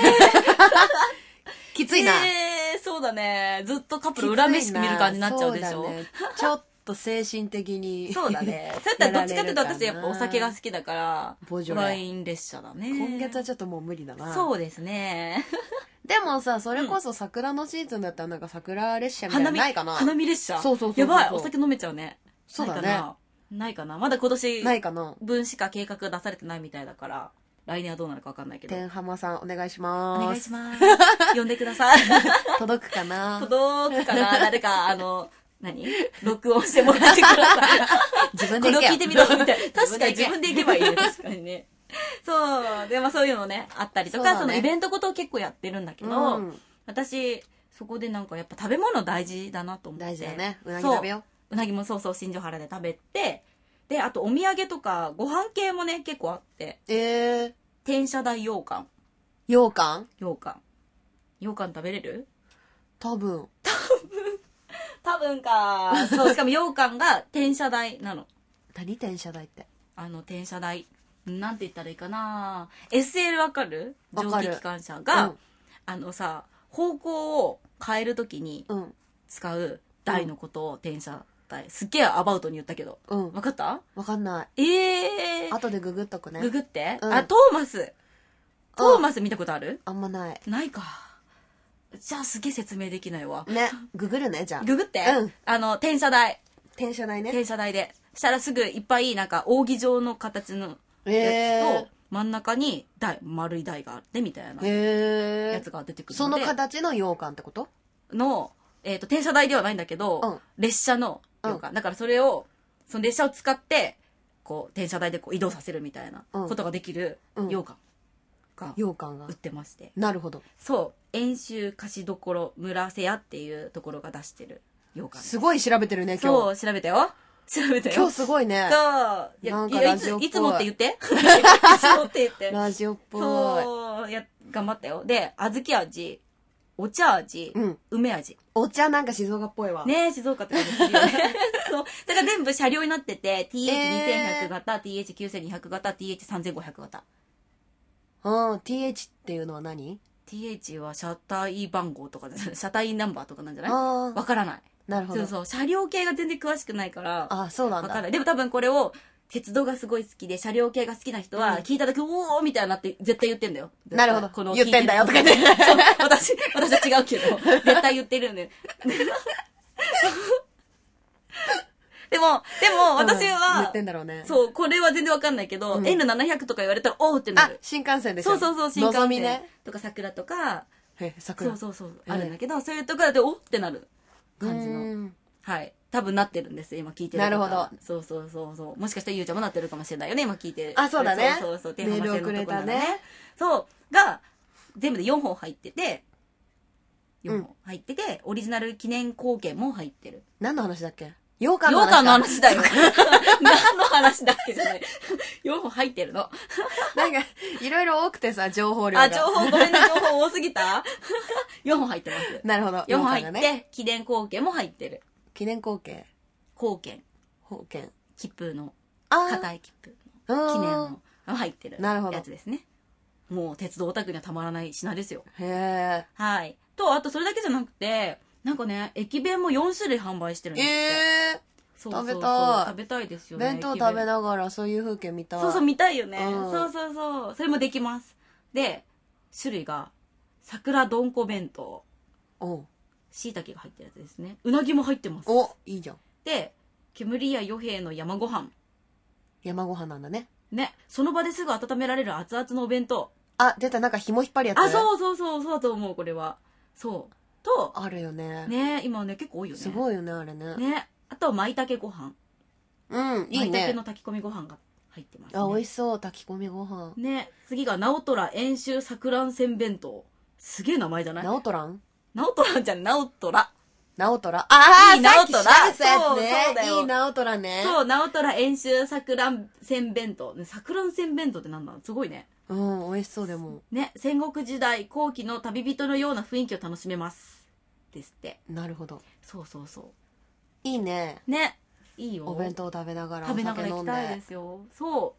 きついな。 えー、そうだね。ずっとカップル恨めしく見る感じになっちゃうでしょ。 そうだね。ちょっと精神的に。 そうだね。そうやったらどっちかっていうと私やっぱお酒が好きだから、 ボジョレ。 ワイン列車だね。 今月はちょっともう無理だな。 そうですね。 でもさ、それこそ桜のシーズンだったらなんか桜列車みたいなのないかな？ 花見列車。 そうそうそうそう。 やばい、お酒飲めちゃうね。 そうだね。 ないかな。まだ今年ないかな。 分しか計画出されてないみたいだから、来年はどうなるか分かんないけど。 天浜さんお願いします。 お願いします。呼んでください。 届くかな？ 届くかな？誰か、あの、何？録音してもらってください。 自分で行けよ。 これを聞いてみろみたいな。確かに自分で行けばいいね。確かにね。そう。でもそういうのね、あったりとか、そ,、ね、そのイベントごとを結構やってるんだけど、うん、私、そこでなんかやっぱ食べ物大事だなと思って。 大事だね。うなぎ食べよう。うなぎもそうそう、新庄原で食べて、で、あとお土産とか、ご飯系もね、結構あって。 えー。 天社大羊羹。 羊羹？ 羊羹。羊羹食べれる？ 多分。 多分。多分か。そう、しかも羊羹が天社大なの。 何天社大って？ あの、天社大。なんて言ったらいいかな。エスエル わかる？蒸気機関車が、うん、あのさ、方向を変えるときに使う台のことを天社大。すっげえアバウトに言ったけど。うん。わかった？ わかんない。 ええー。 後でググっとくね。 ググって、 うん、 あ、トーマス。トーマス見たことある？ あんまない。 ないか。じゃあすげえ説明できないわ。 ね。ググるね、じゃあ。 ググって。 うん。 あの、転車台。 転車台ね。 転車台で。したらすぐいっぱいなんか扇状の形のやつと、えー、真ん中に台、丸い台があってみたいなやつが出てくるので。 その形の羊羹ってこと？ の、えっと、転車台ではないんだけど、うん、列車の羊羹。だからそれを、その列車を使って、こう、転車台でこう移動させるみたいなことができる羊羹。が羊羹が売ってまして。 なるほど。 そう。遠州菓子どころ村瀬屋っていうところが出してる羊羹。 すごい調べてるね、今日。 そう、調べたよ。 調べたよ。 今日すごいね。 そう。いや、 なんかいやいつ、 ラジオっぽいいつもって言って。いつもって言って。 ラジオっぽい。 そう。や、頑張ったよ。で、小豆味、お茶味、うん、梅味。 お茶なんか静岡っぽいわ。 ねえ、静岡って感じするよね。そう。だから全部車両になってて、ティーエイチにせんひゃく 型、ティーエイチきゅうせんにひゃく 型、ティーエイチさんぜんごひゃく 型。 うん、ティーエイチ っていうのは何？ ティーエイチ は車体番号とかじゃない、車体ナンバーとかなんじゃない？わからない。 なるほど。 そうそう。車両系が全然詳しくないから。 あ、そうなんだ。 わからない。でも多分これを、鉄道がすごい好きで、車両系が好きな人は、聞いただけ、うん、おーみたいになって絶対言ってんだよ。 なるほど。 この言ってんだよとかね。 そう、私、私は違うけど、絶対言ってるよね。でも、でも、私は、 うん、言ってんだろうね。 そう、これは全然わかんないけど、うん、エヌななひゃく とか言われたら、おーってなる。 あ、新幹線でしょ。 そうそうそう、新幹線。 のぞみね。 とか桜とか、 へ、桜。 そうそうそう、あるんだけど、そういうところで、おってなる感じの。はい。多分なってるんです、今聞いてる。 なるほど。 そうそうそうそう。もしかしたらゆうちゃんもなってるかもしれないよね、今聞いてる。 あ、そうだね。 そうそうそう。 メールをくれたね。 そう。が、全部でよんほん入ってて、よんほん入ってて、うん、オリジナル記念硬券も入ってる。 何の話だっけ？羊羹の話。羊羹の話だよ。何の話だっけじゃない。よんほん入ってるの。 なんか、いろいろ多くてさ、情報量が。 あ、情報、ごめんね、情報多すぎた ?よん 本入ってます。 なるほど。 よんほん入って、ね、記念硬券も入ってる。 記念硬券硬券。 硬券。 切符の、硬い切符の、記念の入ってるやつですね。もう、鉄道オタクにはたまらない品ですよ。 へー。 はい。と、あとそれだけじゃなくて、なんかね、駅弁もよんしゅるい販売してるんですって。 えー。 そうそうそう食べたい。食べたいですよね。 弁当食べながらそういう風景見たい。 そうそう、見たいよね。うん、そうそうそう。それもできます。で、種類が、桜どんこ弁当。お椎茸が入ってるやつですね。うなぎも入ってます。 お、いいじゃん。 で、煙や与兵衛の山ご飯。 山ご飯なんだね。 ね。その場ですぐ温められる熱々のお弁当。 あ、出た、なんか紐引っ張るやつ。 あ、そうそうそう、そうだと思う、これは。そう。と、 あるよね。 ね、今ね、結構多いよね。 すごいよね、あれね。 ね。あと、舞茸ご飯。 うん、いいね。 舞茸の炊き込みご飯が入ってます、ね。 あ、美味しそう、炊き込みご飯。 ね。次が、直虎遠州錯乱戦弁当。すげえ名前じゃない？ 直虎直虎じゃん、直虎。 直虎。ああ、 いい直虎。 そう、そうだよ。いい直虎ね。 そう、直虎遠州錯乱戦弁当。錯乱戦弁当ってなんだ？すごいね。 うん、美味しそうでも。 ね、戦国時代後期の旅人のような雰囲気を楽しめます。ですって。 なるほど。 そうそうそう。 いいね。 ね。いいよ。 お弁当食べながら食べながら行きたいですよ。そう。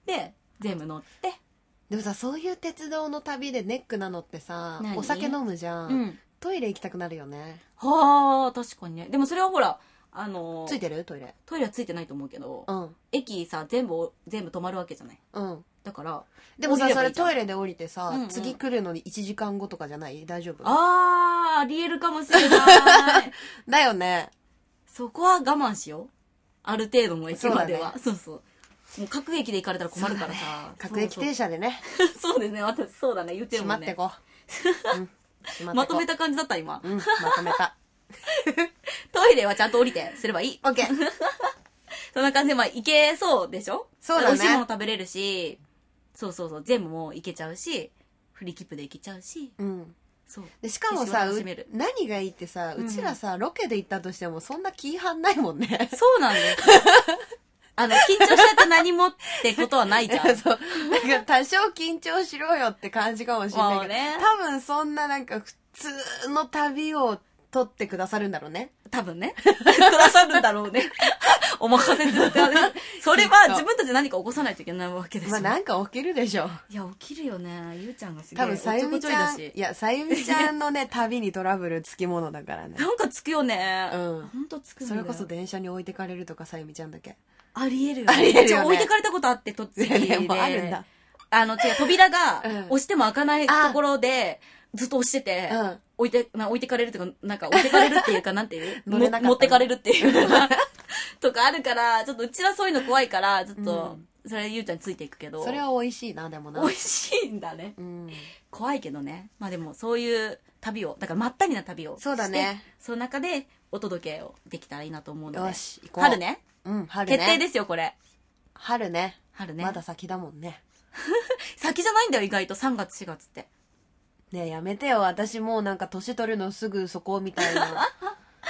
で、全部乗って。 でもさ、そういう鉄道の旅でネックなのってさ、お酒飲むじゃん。うん。トイレ行きたくなるよね。 はあ、確かにね。でもそれはほら、あのー、 ついてるトイレ。 トイレはついてないと思うけど、 うん。 駅さ、全部、全部止まるわけじゃない。うん。だから、 でもさ、それトイレで降りてさ、うんうん、次来るのにいちじかんごとかじゃない？大丈夫？ あー、ありえるかもしれない。 だよね。 そこは我慢しよう。ある程度の駅までは。そう、ね、そうそう。もう各駅で行かれたら困るからさ。ね、 各駅停車でね。 そうですね。私、そうだね。言ってるもんね。 しまってこう。うんまとめた感じだった今、 うん、まとめた。 トイレはちゃんと降りてすればいい。 オッケー。 そんな感じでまあ行けそうでしょ。 そうだね。 美味しいもの食べれるし、そうそうそう、全部もう行けちゃうし、フリー切符で行けちゃうし、うん。そう。 でしかもさ、何がいいってさ、うちらさ、うん、ロケで行ったとしてもそんな気張んないもんね。 そうなんです。あの、緊張しちゃって何もってことはないじゃん。そう。 なんか多少緊張しろよって感じかもしれないけど、ね、多分そんななんか普通の旅を撮ってくださるんだろうね。 多分ね。くださるんだろうね。お任せするって。それは自分たちで何か起こさないといけないわけですよ。 まあなんか起きるでしょ。 いや、起きるよね。ゆうちゃんがすげえ。 多分さゆみちゃん、いや、さゆみちゃんのね、旅にトラブルつきものだからね。 なんかつくよね。うん。ほんとつくんだよ。 それこそ電車に置いてかれるとかさゆみちゃんだけ。 ありえるよね。 ありえるよね。 置いてかれたことあって、とっつきで。 もうあるんだ。 あの、違う、扉が押しても開かないところで、ずっと押してて、うん、置いて、な、置いてかれるとか、なんか置いてかれるっていうか、なんていう持ってかれるっていうか、とかあるから、ちょっとうちはそういうの怖いから、ちょっと、うん、それゆうちゃんについていくけど。 それは美味しいな、でもな。 美味しいんだね。うん、怖いけどね。まあでも、そういう旅を、だからまったりな旅をして。 そうだね。 その中でお届けをできたらいいなと思うので。 よし、行こう。 春ね。 うん、春ね。 決定ですよ、これ。 春ね。 春ね。 まだ先だもんね。 先じゃないんだよ、意外とさんがつしがつって。 ねえ、やめてよ。私もうなんか年取るのすぐそこみたいな。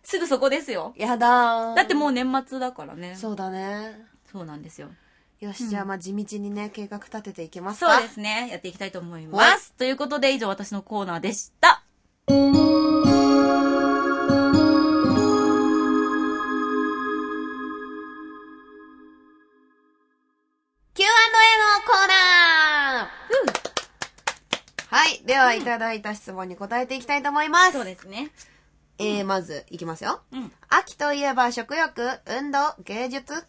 すぐそこですよ。 やだー。 だってもう年末だからね。 そうだね。 そうなんですよ。 よし、うん、じゃあまあ地道にね、計画立てていきますか。そうですね。やっていきたいと思います。ということで、以上私のコーナーでした。キューアンドエーのコーナー、うん、はい。では、いただいた質問に答えていきたいと思います。 そうですね。 えー、まず、いきますよ。 うん。 秋といえば食欲、運動、芸術。は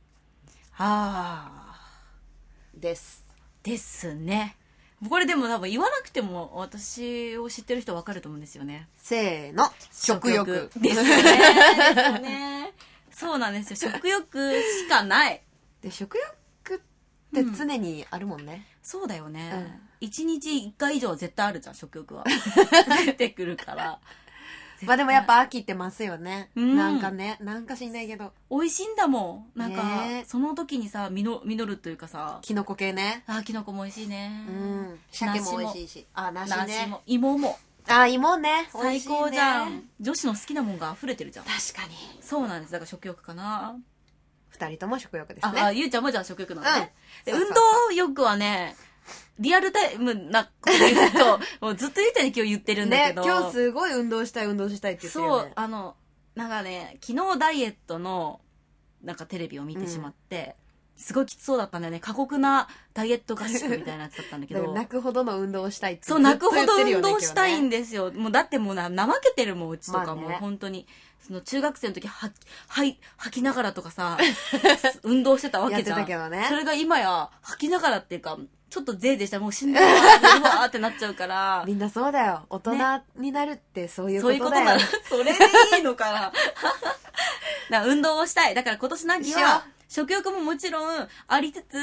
あ。 です。 ですね。これでも多分言わなくても私を知ってる人わかると思うんですよね。 せーの。食欲。 ですよね。ですよね。そうなんですよ。食欲しかない。 で、食欲って常にあるもんね。 うん、そうだよね。一、うん、日一回以上は絶対あるじゃん、食欲は。出てくるから。 まあでもやっぱ秋ってますよね、うん、なんかね、なんかしんないけど美味しいんだもん。なんか、ね、その時にさ、実るというかさ、 キノコ系ね。 あ、キノコも美味しいね。 うん。鮭も美味しいし、あ、梨ね。 梨も、芋も。 あ、芋ね。 最高じゃん。女子の好きなもんが溢れてるじゃん。 確かに。 そうなんです。だから食欲かな。 二人とも食欲ですね。 あ、ゆうちゃんもじゃあ食欲なのね。うん、で、運動欲はね、リアルタイムなこと言うと、もうずっとゆうちゃんに今日言ってるんだけど。 ね、今日すごい運動したい、運動したいって言ってるよね。 そう、あの、なんかね、昨日ダイエットの、なんかテレビを見てしまって、うん、すごいきつそうだったんだよね。過酷なダイエット合宿みたいなやつだったんだけど。 泣くほどの運動をしたいってそう、泣くほど運動したいんですよ。もうだってもうな、怠けてるもん、うちとかも、まあね、本当に。その中学生の時、は、はい、吐きながらとかさ、運動してたわけじゃん。 やってたけどね。 それが今や、吐きながらっていうか、ちょっとぜいでしたらもうしんどいわー、うわーってなっちゃうから。 みんなそうだよ。大人になるってそういうことだよ。 そういうことなの。それでいいのかな。だから運動をしたい。だから今年の秋は、食欲ももちろんありつつ、うん、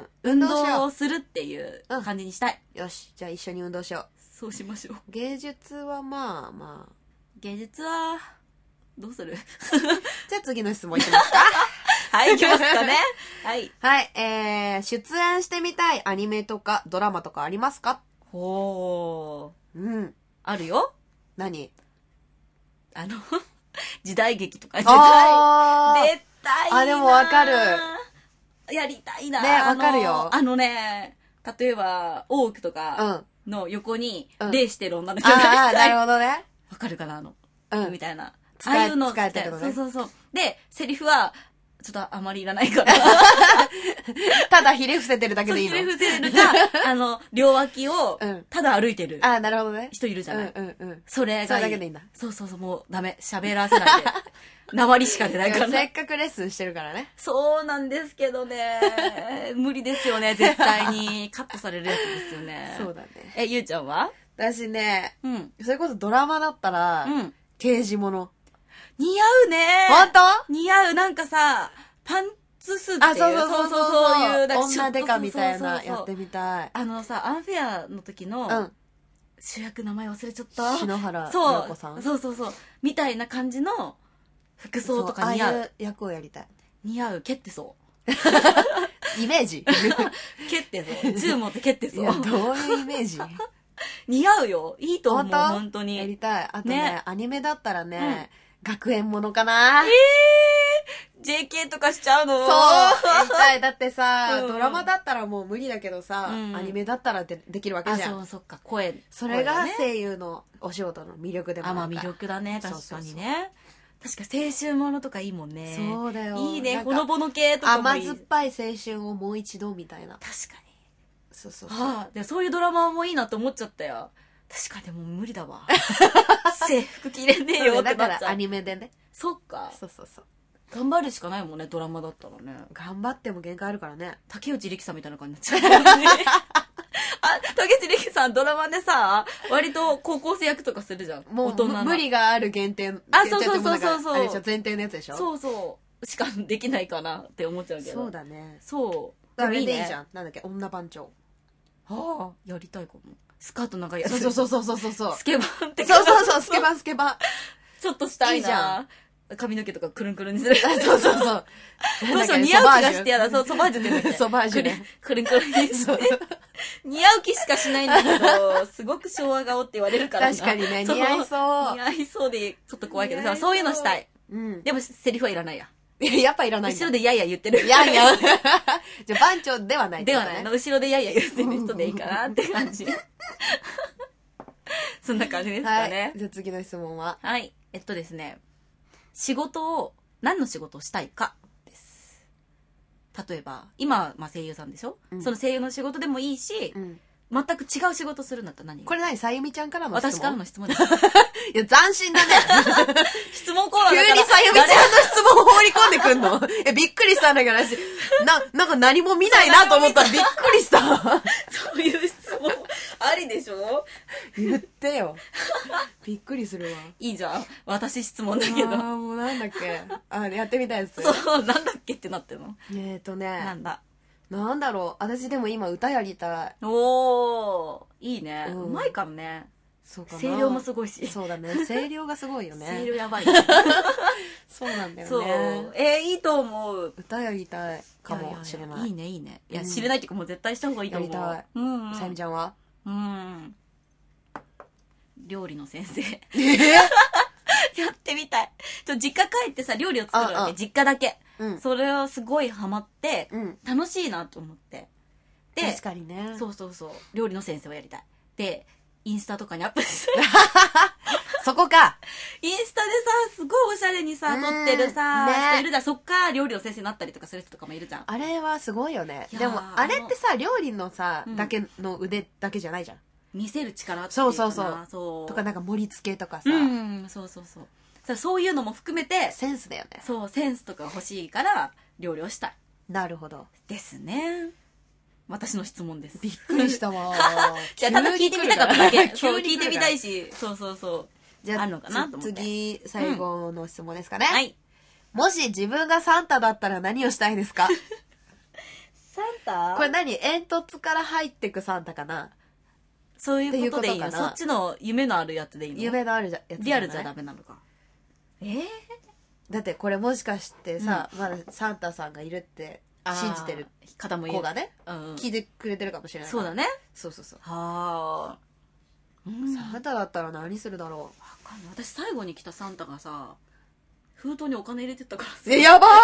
運動をするっていう感じにしたい、 うん。よし、じゃあ一緒に運動しよう。 そうしましょう。 芸術はまあまあ。 芸術は、どうするじゃあ次の質問いきますか。 はい、いきますかね。はい。 はい、えー、出演してみたいアニメとかドラマとかありますか？ ほー。うん。 あるよ。 何？ あの、時代劇とか。時代。 絶対な。 あ、でもわかる。 やりたいな。 ね、わかるよ。 あのね、例えば、オークとかの横に、礼してる女の人がいたい。 ああ、なるほどね。 わかるかな、あの、 うん、 みたいな。 ああいうの使えてるのね。 そうそうそう。で、セリフは、ちょっとあまりいらないから。 ただひれ伏せてるだけでいいの？ ひれ伏せるか、あの、両脇を、ただ歩いてる。 ああ、なるほどね。 人いるじゃない。 うんうんうん。 それがいい。 それだけでいいんだ。 そうそうそう、もうダメ。喋らせないで。縄りしか出ないから。 せっかくレッスンしてるからね。 そうなんですけどね。無理ですよね、絶対に。カットされるやつですよね。 そうだね。 え、ゆうちゃんは？ 私ね、 うん。 それこそドラマだったら、うん。刑事物。 似合うね。 ほんと？ 似合う。なんかさ、パンツスっていう。 あ、そうそうそうそう。そういう、女デカみたいな、やってみたい。 あのさ、アンフェアの時の、うん。主役名前忘れちゃった。 篠原涼子さん。 そうそうそう。みたいな感じの服装とか似合う。 ああいう役をやりたい。 似合う。蹴ってそう。 イメージ蹴ってそう。銃持って蹴ってそう。 いや、どういうイメージ？ 似合うよ。いいと思う。本当に。 やりたい。あとね、アニメだったらね、学園ものかな。 えー、ジェーケー とかしちゃうの？ そう、やりたい。だってさ、ドラマだったらもう無理だけどさ、アニメだったらできるわけじゃん。 あ、そう、そっか、声。 それが声優のお仕事の魅力でもあるから。 あ、まあ魅力だね、確かにね。確か青春ものとかいいもんね。 そうだよ。 いいね、ほのぼの系とかもいい。 甘酸っぱい青春をもう一度みたいな。 確かに。 そうそうそう。 はあ、でそういうドラマもいいなって思っちゃったよ。確かにでも無理だわ。制服着れねえよってなっちゃう。 だからアニメでね。 そっか。 そうそうそう。 頑張るしかないもんね、ドラマだったらね。 頑張っても限界あるからね。 竹内力さんみたいな感じになっちゃう、ね。あ、竹内力さんドラマでさ、割と高校生役とかするじゃん。 もう大人の無理がある限定。 あ、そうそうそうそうそう。 あれでしょ、前提のやつでしょ。 そうそう。しかできないかなって思っちゃうけど。 そうだね。 そう。 あれでいいじゃん。なんだっけ、女番長。 はあ、やりたいかも。スカート長いやつ。 そうそうそうそうそうそう。 スケバンってそうそうそう、スケバンスケバン。 ちょっとしたいな。いいじゃん。 髪の毛とかくるんくるんにする。 そうそうそう。どうしよう、似合う気がしてやだ。そう、ソバージュって言うんだっけ。 ソバージュね。 くるんくるんにして。似合う気しかしないんだけど、すごく昭和顔って言われるからな。 確かにね、似合いそう。 似合いそうで、ちょっと怖いけどさ、そういうのしたい。うん。でも、セリフはいらないや。 やっぱいらない。 後ろでやいや言ってる。 やいや。じゃあ番長ではない、 ではない。後ろでやいや言ってる人でいいかなって感じ。そんな感じですかね。 はい、じゃあ次の質問は。 はい。えっとですね。仕事を、何の仕事をしたいかです。例えば、今、まあ、声優さんでしょ、うん、その声優の仕事でもいいし、うん、全く違う仕事するんだったら何？ これ何？さゆみちゃんからの質問？ 私からの質問です。 いや、斬新だね。 質問コーナーだから。 急にさゆみちゃんの質問を放り込んでくんの？え、びっくりしたんだけど、私、な、なんか何も見ないなと思ったらびっくりした。 そういう質問ありでしょ？ 言ってよ。びっくりするわ。 いいじゃん。私質問だけど。ああ、もうなんだっけ。あ、やってみたいです。 そう、なんだっけってなってるの？ えーとね。 なんだ。 なんだろう。私でも今歌やりたい。 おー、いいね。うまいかもね。 そうかな。 声量もすごいし。 そうだね。声量がすごいよね。 声量やばい。 そうなんだよね。 そう。えー、いいと思う。 歌やりたいかもしれない。 いいね、いいね。いや、知れないっていうかもう絶対した方がいいと思う。 やりたい。うん。さゆみちゃんは？ うん。料理の先生。 えー、 やってみたい。ちょ、実家帰ってさ、料理を作るわけ。実家だけ。うん、それをすごいハマって、うん、楽しいなと思って。 で、確かにね。 そうそうそう。料理の先生をやりたい。で、インスタとかにアップして。 そこか。 インスタでさ、すごいおしゃれにさ、撮ってるさ、ね、人いるじゃん。そっか、料理の先生になったりとかする人とかもいるじゃん。 あれはすごいよね。でも、あれってさ、料理のさ、うん、だけの腕だけじゃないじゃん。 見せる力っていうかな。 そうそうそう。そうとかなんか盛り付けとかさ。 うん、そうそうそう。そういうのも含めてセンスだよね。 そう、センスとか欲しいから料理をしたい。 なるほどですね。私の質問です。 びっくりしたわ。 じゃあただ聞いてみたかっただけ。そう、聞いてみたいし、そうそうそう。 じゃああるのかなと思って。 次、最後の質問ですかね。 はい。 もし自分がサンタだったら何をしたいですか？ サンタ？ これ何？煙突から入ってくサンタかな？ そういうことでいいの？そっちの夢のあるやつでいいの？ 夢のあるやつ。 リアルじゃダメなのか。えー、 だってこれもしかしてさ、うん、まだサンタさんがいるって信じてる方もいる子がね、 うん、 聞いてくれてるかもしれない。 そうだね。 そうそうそう。 はあ、 うん、サンタだったら何するだろう。わかんない。私最後に来たサンタがさ、封筒にお金入れてったからさ。 え、やばー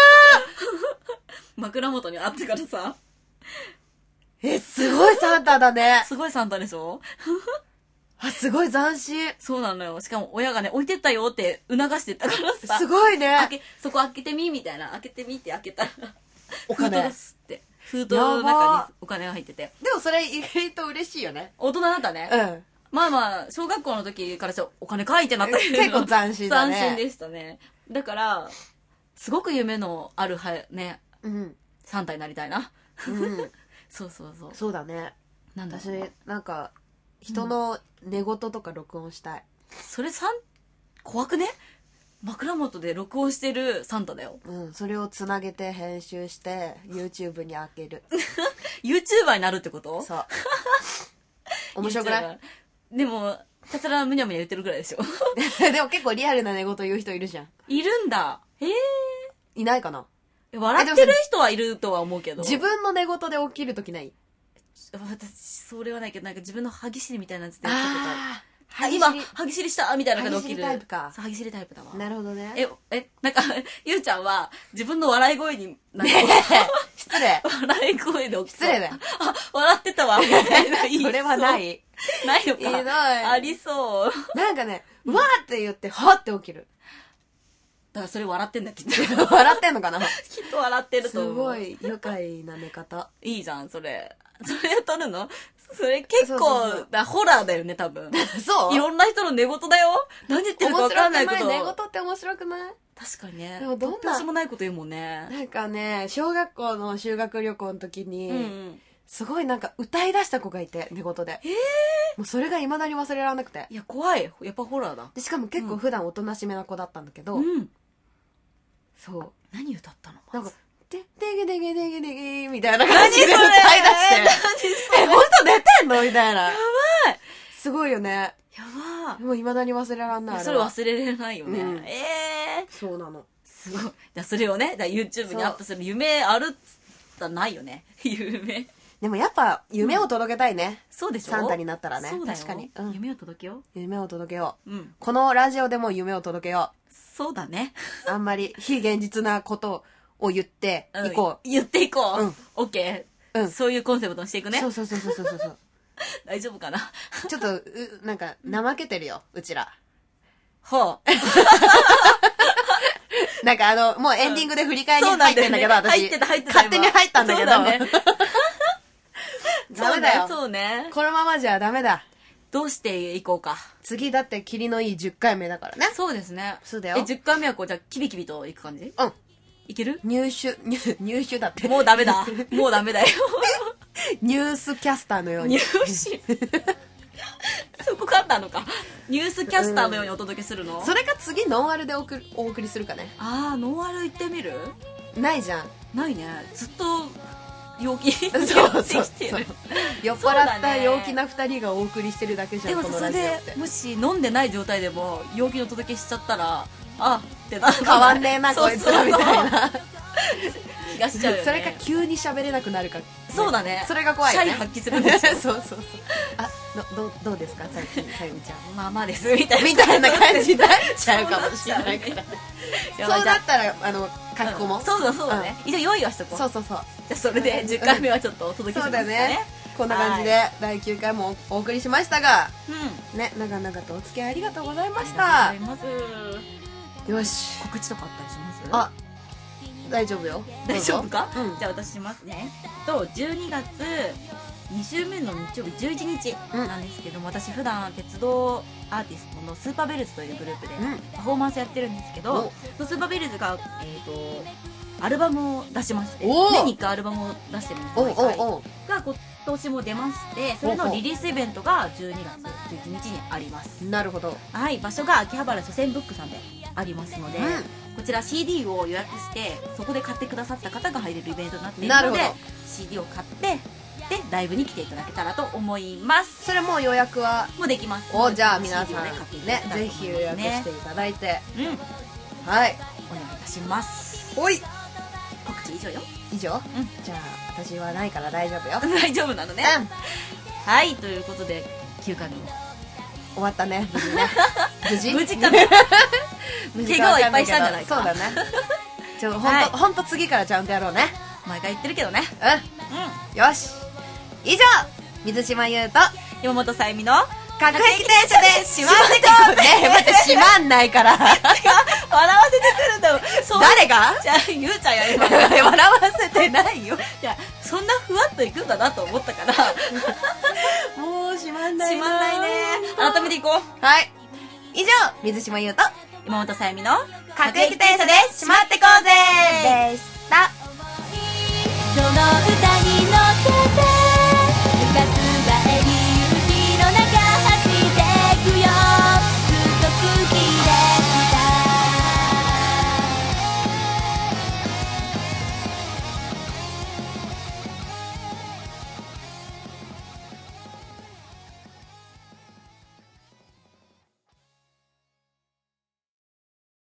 枕元にあってからさ。 え、すごいサンタだね。 すごいサンタでしょ？ あ、すごい斬新。 そうなのよ。しかも親がね、置いてったよって促してったからさ。 すごいね。 開け、そこ開けてみみたいな。開けてみって開けたら。 お金。 封筒ですって。封筒の中にお金が入ってて。 でもそれ意外と嬉しいよね。 大人だったね。 うん。 まあまあ、小学校の時からしてお金書いてなったけど。 結構斬新だね。 斬新でしたね。だから、すごく夢のあるは、ね、うん。サンタになりたいな。うん。そうそうそう。 そうだね。 なんだ私、なんか、人の寝言とか録音したい。 それさん、怖くね？枕元で録音してるサンタだよ。 うん、それをつなげて編集して YouTube にあげる。 YouTuber になるってこと？ そう。面白くない？ でも、たつらむにゃむにゃ言ってるぐらいでしょ。 でも結構リアルな寝言言う人いるじゃん。 いるんだ。へえ。 いないかな？ 笑ってる人はいるとは思うけど。 自分の寝言で起きるときない？ 私、それはないけど、なんか自分の歯ぎしりみたいなやつでやったことある。あ、今、歯ぎしりしたみたいな感じで起きる。 歯ぎしりタイプか。 歯ぎしりタイプだわ。 なるほどね。 え、え、なんか、ゆうちゃんは、自分の笑い声に、なんか、 失礼。 笑い声で起き失礼だよ。 あ、笑ってたわ、みたいな。 それはない。 ないのか。 いない。 ありそう。 なんかね、うわーって言って、はって起きる。 だからそれ笑ってんだ、きっと。 笑ってんのかな？きっと笑ってると思う。 すごい愉快な寝方。 いいじゃん、それ。それ撮るの？それ結構、そうそうそうだホラーだよね、多分。 そう？ いろんな人の寝言だよ。何言ってるか分かんないけど。 寝言って面白くない？ 確かにね。 でもどんな。 私もないこと言うもんね。 なんかね、小学校の修学旅行の時に、うんうん、すごいなんか歌い出した子がいて、寝言で。 えー、 もうそれが未だに忘れられなくて。 いや、怖い。やっぱホラーだ。 でしかも結構普段おとなしめな子だったんだけど、うん、そう。 何歌ったの？ なんか、で、でげでげでげでげみたいな感じで歌い出して。何それ？え、ほんと寝てんのみたいな。 やばい。 すごいよね。 やばい。 もう未だに忘れらんない。 それ忘れれないよね。うん、えね。 そうなの。 すごい。じゃあそれをね、YouTube にアップする夢あるっつったらないよね。夢。 でもやっぱ夢を届けたいね。うん、 そうでしょ。 サンタになったらね。 そうだよ。 確かに、 うん。夢を届けよう。 夢を届けよう。 うん。 このラジオでも夢を届けよう。 そうだね。 あんまり非現実なことを言っていこう。うん、言っていこう。うん。オッケー。うん。 そういうコンセプトにしていくね。 そうそうそうそうそうそう。 大丈夫かな。 ちょっと、う、なんか、怠けてるよ、うちら。 はあ。 なんかあの、もうエンディングで振り返り入ってんだけど、私。 入ってた、入ってた。 勝手に入ったんだけど。ダメだよ。 そうね。 このままじゃダメだ。 どうしていこうか。 次だってキリのいいじゅっかいめだからね。 そうですね。 そうだよ。 え、じゅっかいめはこう、じゃあ、キビキビといく感じ？ うん。 いける？ 入手、入、入手だって。 もうダメだ。もうダメだよ。 ニュースキャスターのように。 ニュースそこがあったのか。ニュースキャスターのようにお届けするの？ うん、それか次ノンアルでおくお送りするかね。 あー、ノンアル行ってみる？ ないじゃん。 ないね。ずっと陽気にそうそうそう。酔っ払った陽気な二人がお送りしてるだけじゃん、 このラジオって。でもそれでもし飲んでない状態でも陽気のお届けしちゃったら、あってなる。 変わんねえなこいつらみたいな気がしちゃうよね。 それか急に喋れなくなるか、ね、 そうだね。 それが怖いよね。 シャイ発揮するんですよ。 そうそうそう。あ、どどうですか最近さゆみちゃん。 まあまあですみたいなみたいな感じになっちゃうかもしれないから。そうなったらあの書き込もう。 そうだそうだね。一応用意はしとこう。 そうそうそう。 じゃあそれでじゅっかいめはちょっとお届けしますね。そうだね。 こんな感じでだいきゅうかいもお送りしましたが、ね、長々とお付き合いありがとうございました。 ありがとうございます。 よし。 告知とかあったりします？ あ、大丈夫よ。 大丈夫か？じゃあ私しますね。とじゅうにがつに週目の日曜日じゅういちにちなんですけども、私普段鉄道アーティストのスーパーベルズというグループでパフォーマンスやってるんですけど、スーパーベルズがえっとアルバムを出しまして、年にいっかいアルバムを出してるんですよ。が今年も出まして、それのリリースイベントがじゅうにがつじゅういちにちにあります。 なるほど。 はい、場所が秋葉原書店ブックさんでありますので、うん、こちら シーディー を予約してそこで買ってくださった方が入れるイベントになっているので、 シーディー を買ってでライブに来ていただけたらと思います。 それもう予約はもうできます。 お、じゃあ皆さんねぜひ予約していただいて、うん、はい、 お願いいたします。 おい、 告知以上よ。 以上、うん、じゃあ私はないから大丈夫よ。 大丈夫なのね、うん、はい、ということできゅうかいめも終わったね。無事ね。無事無事かな。怪我はいっぱいしたんじゃないかな。 そうだね。ちょっとほんと、ほんと次からちゃんとやろうね。 毎回言ってるけどね。 うん、うん、よし、以上水島優と山本さゆみの各駅停車でしまってこうぜ。待って、しまんないから。違う、 笑わせてくるんだよ。 誰が？ じゃあ、ゆうちゃんや今。 笑わせてないよ。 いや、そんなふわっといくんだなと思ったから。 もうしまんないな。 しまんないね。改めていこう。 はい。以上、水島優と山本さゆみの各駅停車でしまってこうぜです。